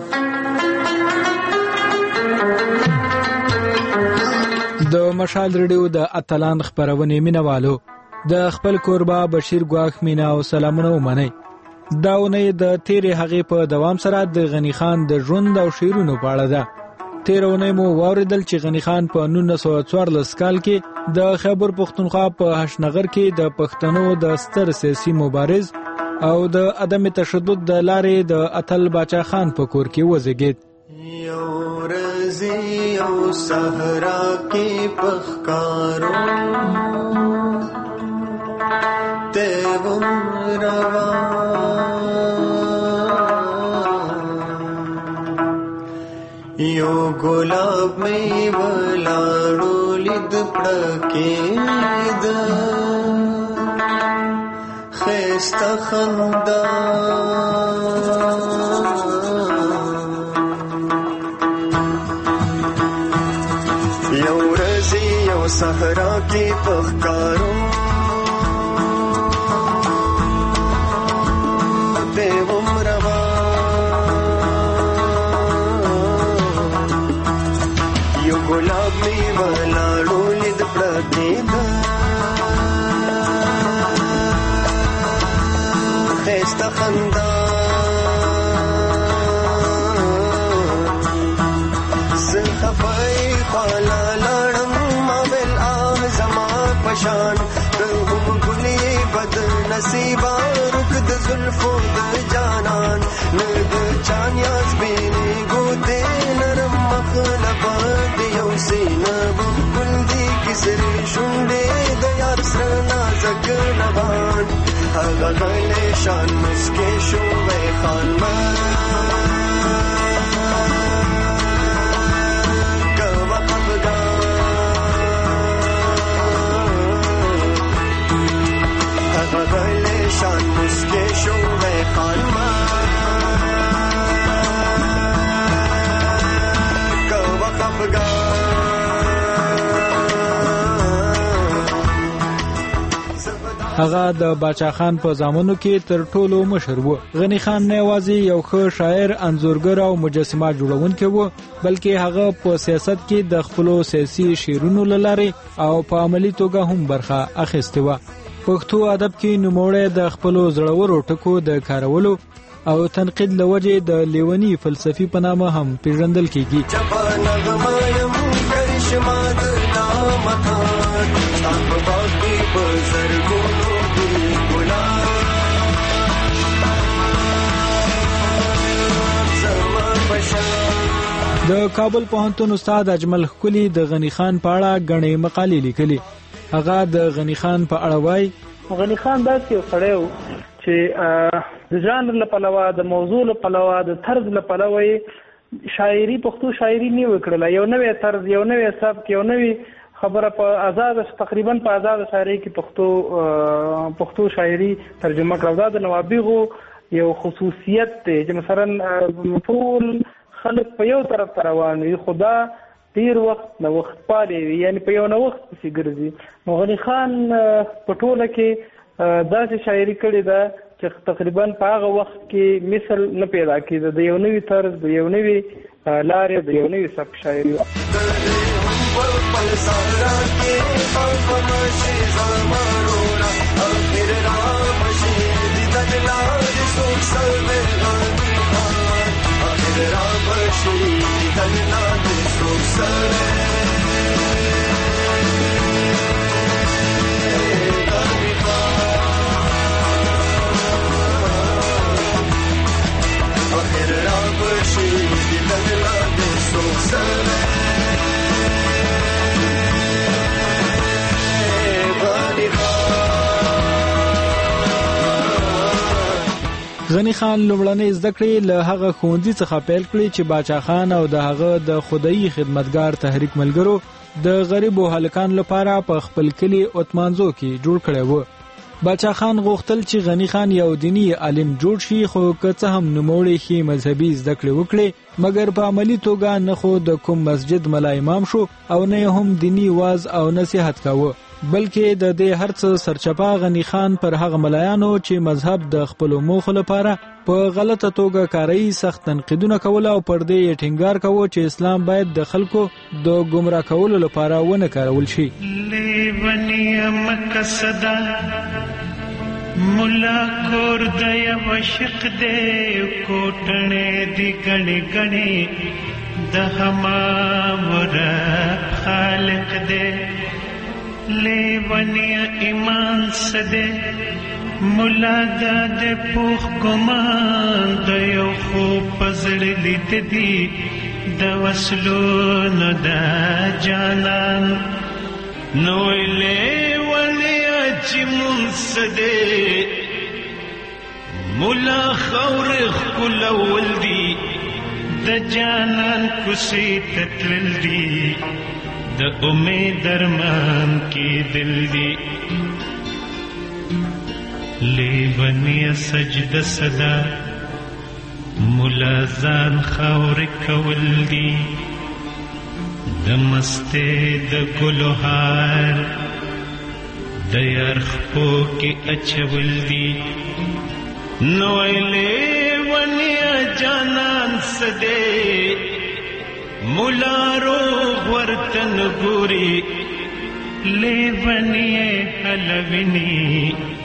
د مشال ریډیو د اتلان خبرونه مینوالو د خپل کوربه بشیر ګواخ مینا او سلامونه ومني. داونه د تیرې هغې په دوام سره د غنی خان د ژوند او شعرونو په اړه ده. تیرونه مو واوریدل چې غنی خان په 1914 کال کې د خیبر پختونخوا په هشنغر کې د پښتنو د ستر سیاسي مبارز او د عدم تشدد د لارې د اتل باچا خان په کور کې وزګید. یو رزي او صحرا کې پخکارو ته روا یو ګلاب مې ولاړو لید پړکې د خسته خندا یو رزي یو صحرا کې پخکارو गुलाब में वलाड़ो लिद प्रदेदा खैस्ता खंदा نصیبا رک د زلفو د جانان نه د چانیاز بینی ګوتې نرم مخلب د یو سینه بلبل دی کسری شونډې د یار سره نازک لبان هغه غلی شان مسکې شوی خانمان شان مسکے شو ہے خانمان کو هغه د باچا خان په زامنو کې تر ټولو مشهور و. غنی خان نه یوازې یو ښه شاعر، انځورګر او مجسمه جوړونکی و، بلکې هغه په سیاست کې د خپلو سیاسي شعرونو له لارې او په عملی توګه هم برخه اخیستې و. پښتو ادب کې نوموړی د خپلو زړورو ټکو د کارولو او تنقید لوجې د لیونی فلسفي په نامه هم پیژندل کیږي. د کابل پوهنتون استاد اجمل خولي د غنی خان په اړه غنې مقالې لیکلي. هغه د غنی خان په اړه وایي غنی خان داسې یو سړی و چې د ژانر له پلوه، د موضوع له پلوه، د طرز له پلوه شاعري، پښتو شاعري نه وکړله. یو نوی طرز، یو نوی سبک، یو نوی خبره په آزاد، تقریبا په آزاد شاعري کې پښتو شاعري ترجمه کړه. دا د نوابغو یو خصوصیت دی چې مثلا ټول خلک په یو طرف ته روان وي، خدا ډیر وخت نو وخت پالي وي، یعنی په یو نو وخت پسې ګرځي. نو غنی خان په ټوله کې داسې شاعري کړې ده چې تقریبا په هغه وخت کې مثل نه پیدا کېده، د یو نوي طرز، د یو نوي لارې، د یو نوي سبک شاعري وه. غنی خان لومړنۍ زده کړې له هغه ښوونځي څخه پیل کړې چې باچا خان او د هغه د خدایي خدمتګار تحریک ملګرو د غریبو هلکانو لپاره په خپل کلي اوتمانزو کې جوړ کړی و. باچا خان غوښتل چې غنی خان یو دینی عالم جوړ شي، خو که څه هم نوموړی ښې مذهبي زده کړې وکړي، مګر په عملي توګه نه خو د کوم مسجد ملا امام شو او نه هم دینی واز او نصیحت کاوه، بلکې د دې هرڅه سرچپه غنی خان پر هغه ملایانو چې مذهب د خپل موخو لپاره په غلطه توګه کاروي سخت تنقیدونه کول او پر دې ټینګار کاوه چې اسلام باید د خلکو د گمراه کولو لپاره ونه کارول شي. لیونی مقصدا ملا کور د یو شق دې کوټنه دی غنی غنی د هما ور خالق دې لیونی ایمان سده ملا د پوخ ګمان د یو خو پزړ لید دی د وسلو نو د جانان نو لیونی اجمون سده ملا خور خپل ولدي د جانان کوسي تتل دی د امید درمان کی دل دی لیونی سجد صدا ملازان خور کول دی د مسته د ګلوهار د یرخپو کی اچول دی نو لیونی جانان سده ملارو ورتن گوری لیونی حلوینی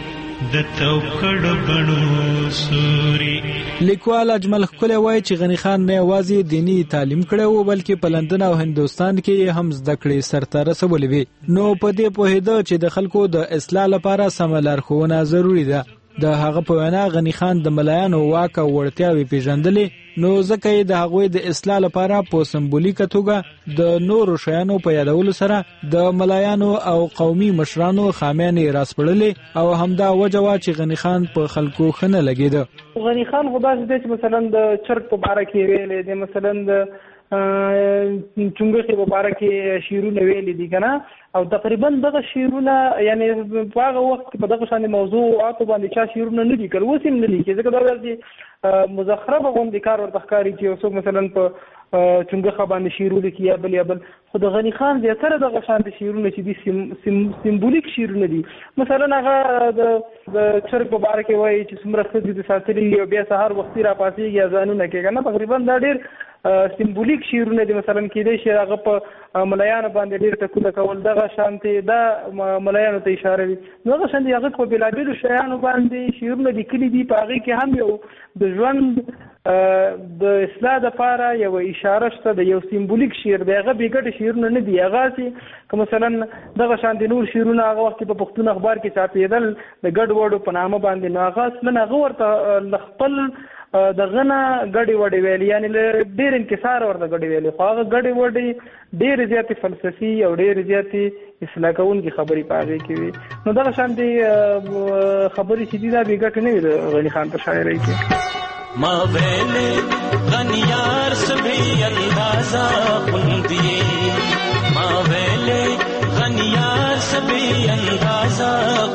د توکړ بڼو سوري. لیکوال اجمل ښکلی وایي چې غني خان نه یوازې دینی تعلیم کړی و بلکې په لندن او هندوستان کې هم زده کړې سرته رسولې وې. نو په دې پوهېده چې د خلکو د اصلاح لپاره سمه لارښوونه ضروري ده. د هغه په وینا غني خان د ملایانو واک او وړتیاوې پیژندلې، نو ځکه یې د هغوی د اصلاح لپاره په سمبولیکه توګه د نورو شیانو په یادولو سره د ملایانو او قومي مشرانو خامیانې راسپړلې او همدا وجه وه چې غني خان په خلکو ښه نه لګېده. غني خان خو داسې دی چې مثلا د چرګ په باره کې ویلې دی، مثلا د چونګښې په باره کې شعرونه ویلي دي که نه، او تقریبا دغه شعرونه یعنی په هغه وخت کې په دغه شانې موضوعاتو باندې چا شعرونه نه لیکل، اوس هم نه لیکي، ځکه دا داسې مزخرفه غوندې کار ورته ښکاري چې یو څوک مثلا په چونګښه باندې شعر ولیکي یا بل یا بل. خو د غني خان زیاتره دغه شانې شعرونه چې دي سمبولیک شعرونه دي. مثلا هغه د چرګ په باره کې وایي چې څومره ښځې د ساتلي او بیا سهار وختي راپاڅېږي اذانونه کوي که نه، تقریبا دا ډېر سمبولیک شعرونه دي. مثلا کېدای شي هغه په ملایانو باندې ډېر ټکونه کول، دغه شانتې دا ملایانو ته اشاره وي. نو هغه شانتې هغه په بېلابېلو شیانو باندې شعرونه لیکلي دي، په هغې کې هم یو د ژوند د اصلاح دپاره یو اشاره شته، د یو سمبولیک شعر دی، هغه بې ګټې شعرونه نه دي. هغسې که مثلا دغه شانتې نور شعرونه هغه وخت کې په پښتون اخبار کې چاپېدل د ګډ وډو په نامه باندې، نو هغه اصلا هغه ورته له خپل دغه نه ګډې وډې ویلې، یعنې له ډېر انکسار ورته ګډې ویلې، خو هغه ګډې وډې ډېرې زیاتې فلسفي او ډېرې زیاتې اصلاح کوونکې خبرې په هغې کې وي. نو دغه شانتې خبرې چې دي دا بې ګټې نه وي د غني خان په شاعرۍ کې. ما ویلے غنیار سبھی اندازہ خندیے، ما ویلے غنیار سبھی اندازہ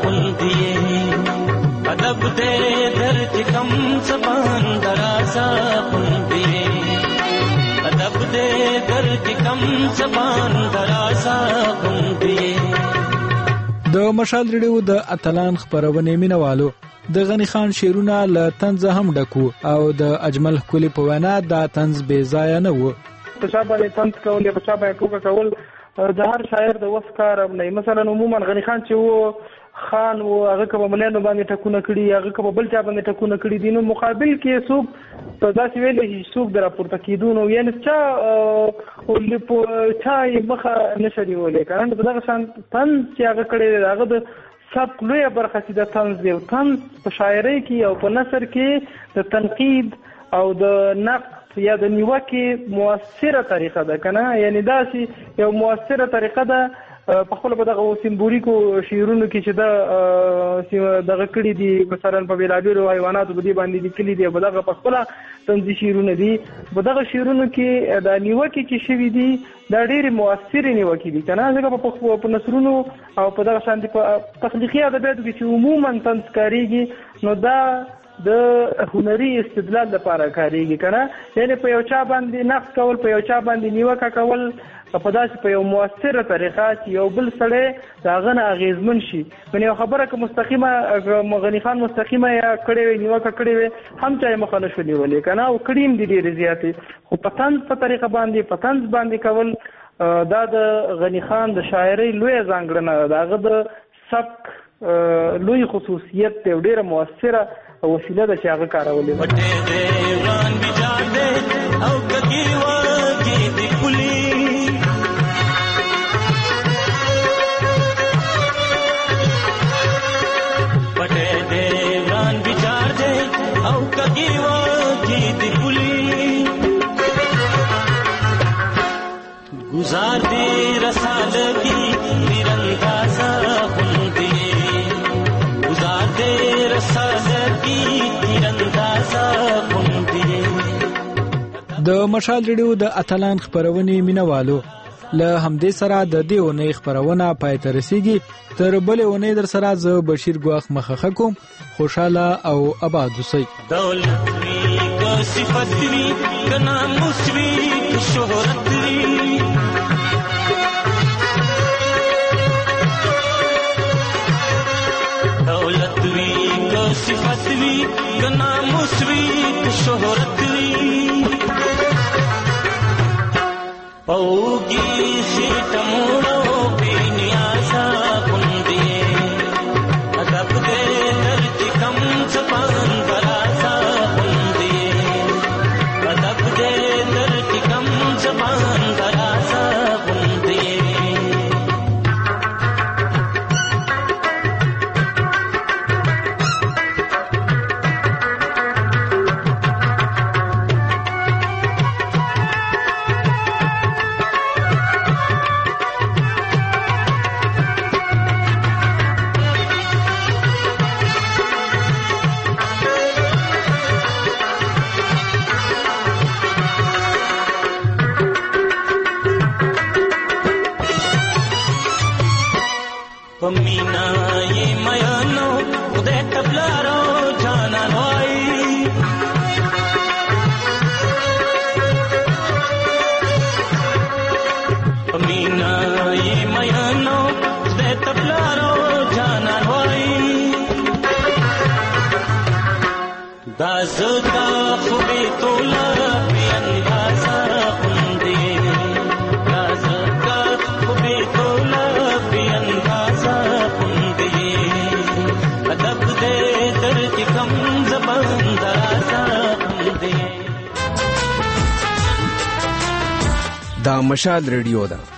خندیے، ادب دے درد کم زبان درازہ خندیے، ادب دے درد کم زبان درازہ خندیے. د مشال ریډیو د اتلان خبرونه مینوالو د غني خان شعرونه له طنز هم ډکو او د اجمل ښکلي په وینا دا طنز بې ځایه نه و. په چا باندې طنز کول یا په چا باندې ټوکه کول د هر شاعر د وس کار نه. مثلا عموما غني خان چې و خان و هغه که په ملایانو باندې ټکونه کړي، هغه که په بل چا باندې ټکونه کړي دي، نو مقابل کې څوک په داسې ویلی چې څوک د راپورته کېدو نو یعنې چا یې مخه نه شي نیولی که نه. په دغه شان طنز چې هغه کړی دی، هغه د سبک لویه برخه چې د طنز دی، او طنز په شاعرۍ کې او په نثر کې د تنقید او د نقد یا د نیوکې مؤثره طریقه ده که نه، یعنې داسې یو مؤثره طریقه ده په خپل په دغه سمبولیکو شعرونو کې چې دغه کړي دي، مثلا په بېلابېلو حیواناتو په دې باندې لیکلي دي، په دغه په خپله طنزي شعرونه دي. په دغه شعرونو کې د نیوکې چې شوي دي دا ډېرې مؤثرې نیوکې دي که نه، ځکه په نثرونو او په دغه شانتې په تخلیقي ادبیاتو کې چې عموما طنز کارېږي، نو دا د هنري استدلال لپاره کارېږي که نه، یعنې په یو چا باندې نقد کول، په یو چا باندې نیوکه کول په داسې په یو مؤثره طریقه چې یو بل سړی د هغه نه اغېزمن شي. یعنې یو خبره که مستقیمه غني خان مستقیمه یا کړې وي، نیوکه کړې وي، هم چا یې مخه نه شو نیولی که نه، او کړي هم دي ډېرې زیاتې، خو په طنز په طریقه باندې په طنز باندې کول دا د غني خان د شاعرۍ لویه ځانګړنه ده، د هغه د سبک لوی خصوصیت دی او ډېره مؤثره وسیله ده چې هغه کارولې ده. گزار دے رسال کی تیراندازہ خندیے، گزار دے رسال کی تیراندازہ خندیے. د مشال ریډیو د اتلان خبرونه مینوالو له همدې سره د دې اونۍ خبرونه پای ته رسیږي. تر بلې اونۍ در سره زه بشیر ګواخ مخه کوم. خوشاله او آباد اوسئ. دولت وی که صفت وی که ناموس وی که شهرت وی، دولت وی که صفت وی که ناموس وی که شهرت وی، پوگی خیٹ موڑو بے نیازا خندیے، ادب دے در پمینا یې میانو خدای تبلارو جانان وای پمینا یې میانو خدای تبلارو جانان وای دا زدا خوبی تولا بی اندازا خوندی دا زدا خوبی تولا بی اندازا خوندی ادب دے در کی کم زبان درازا خوندی دا مشال ریډیو ده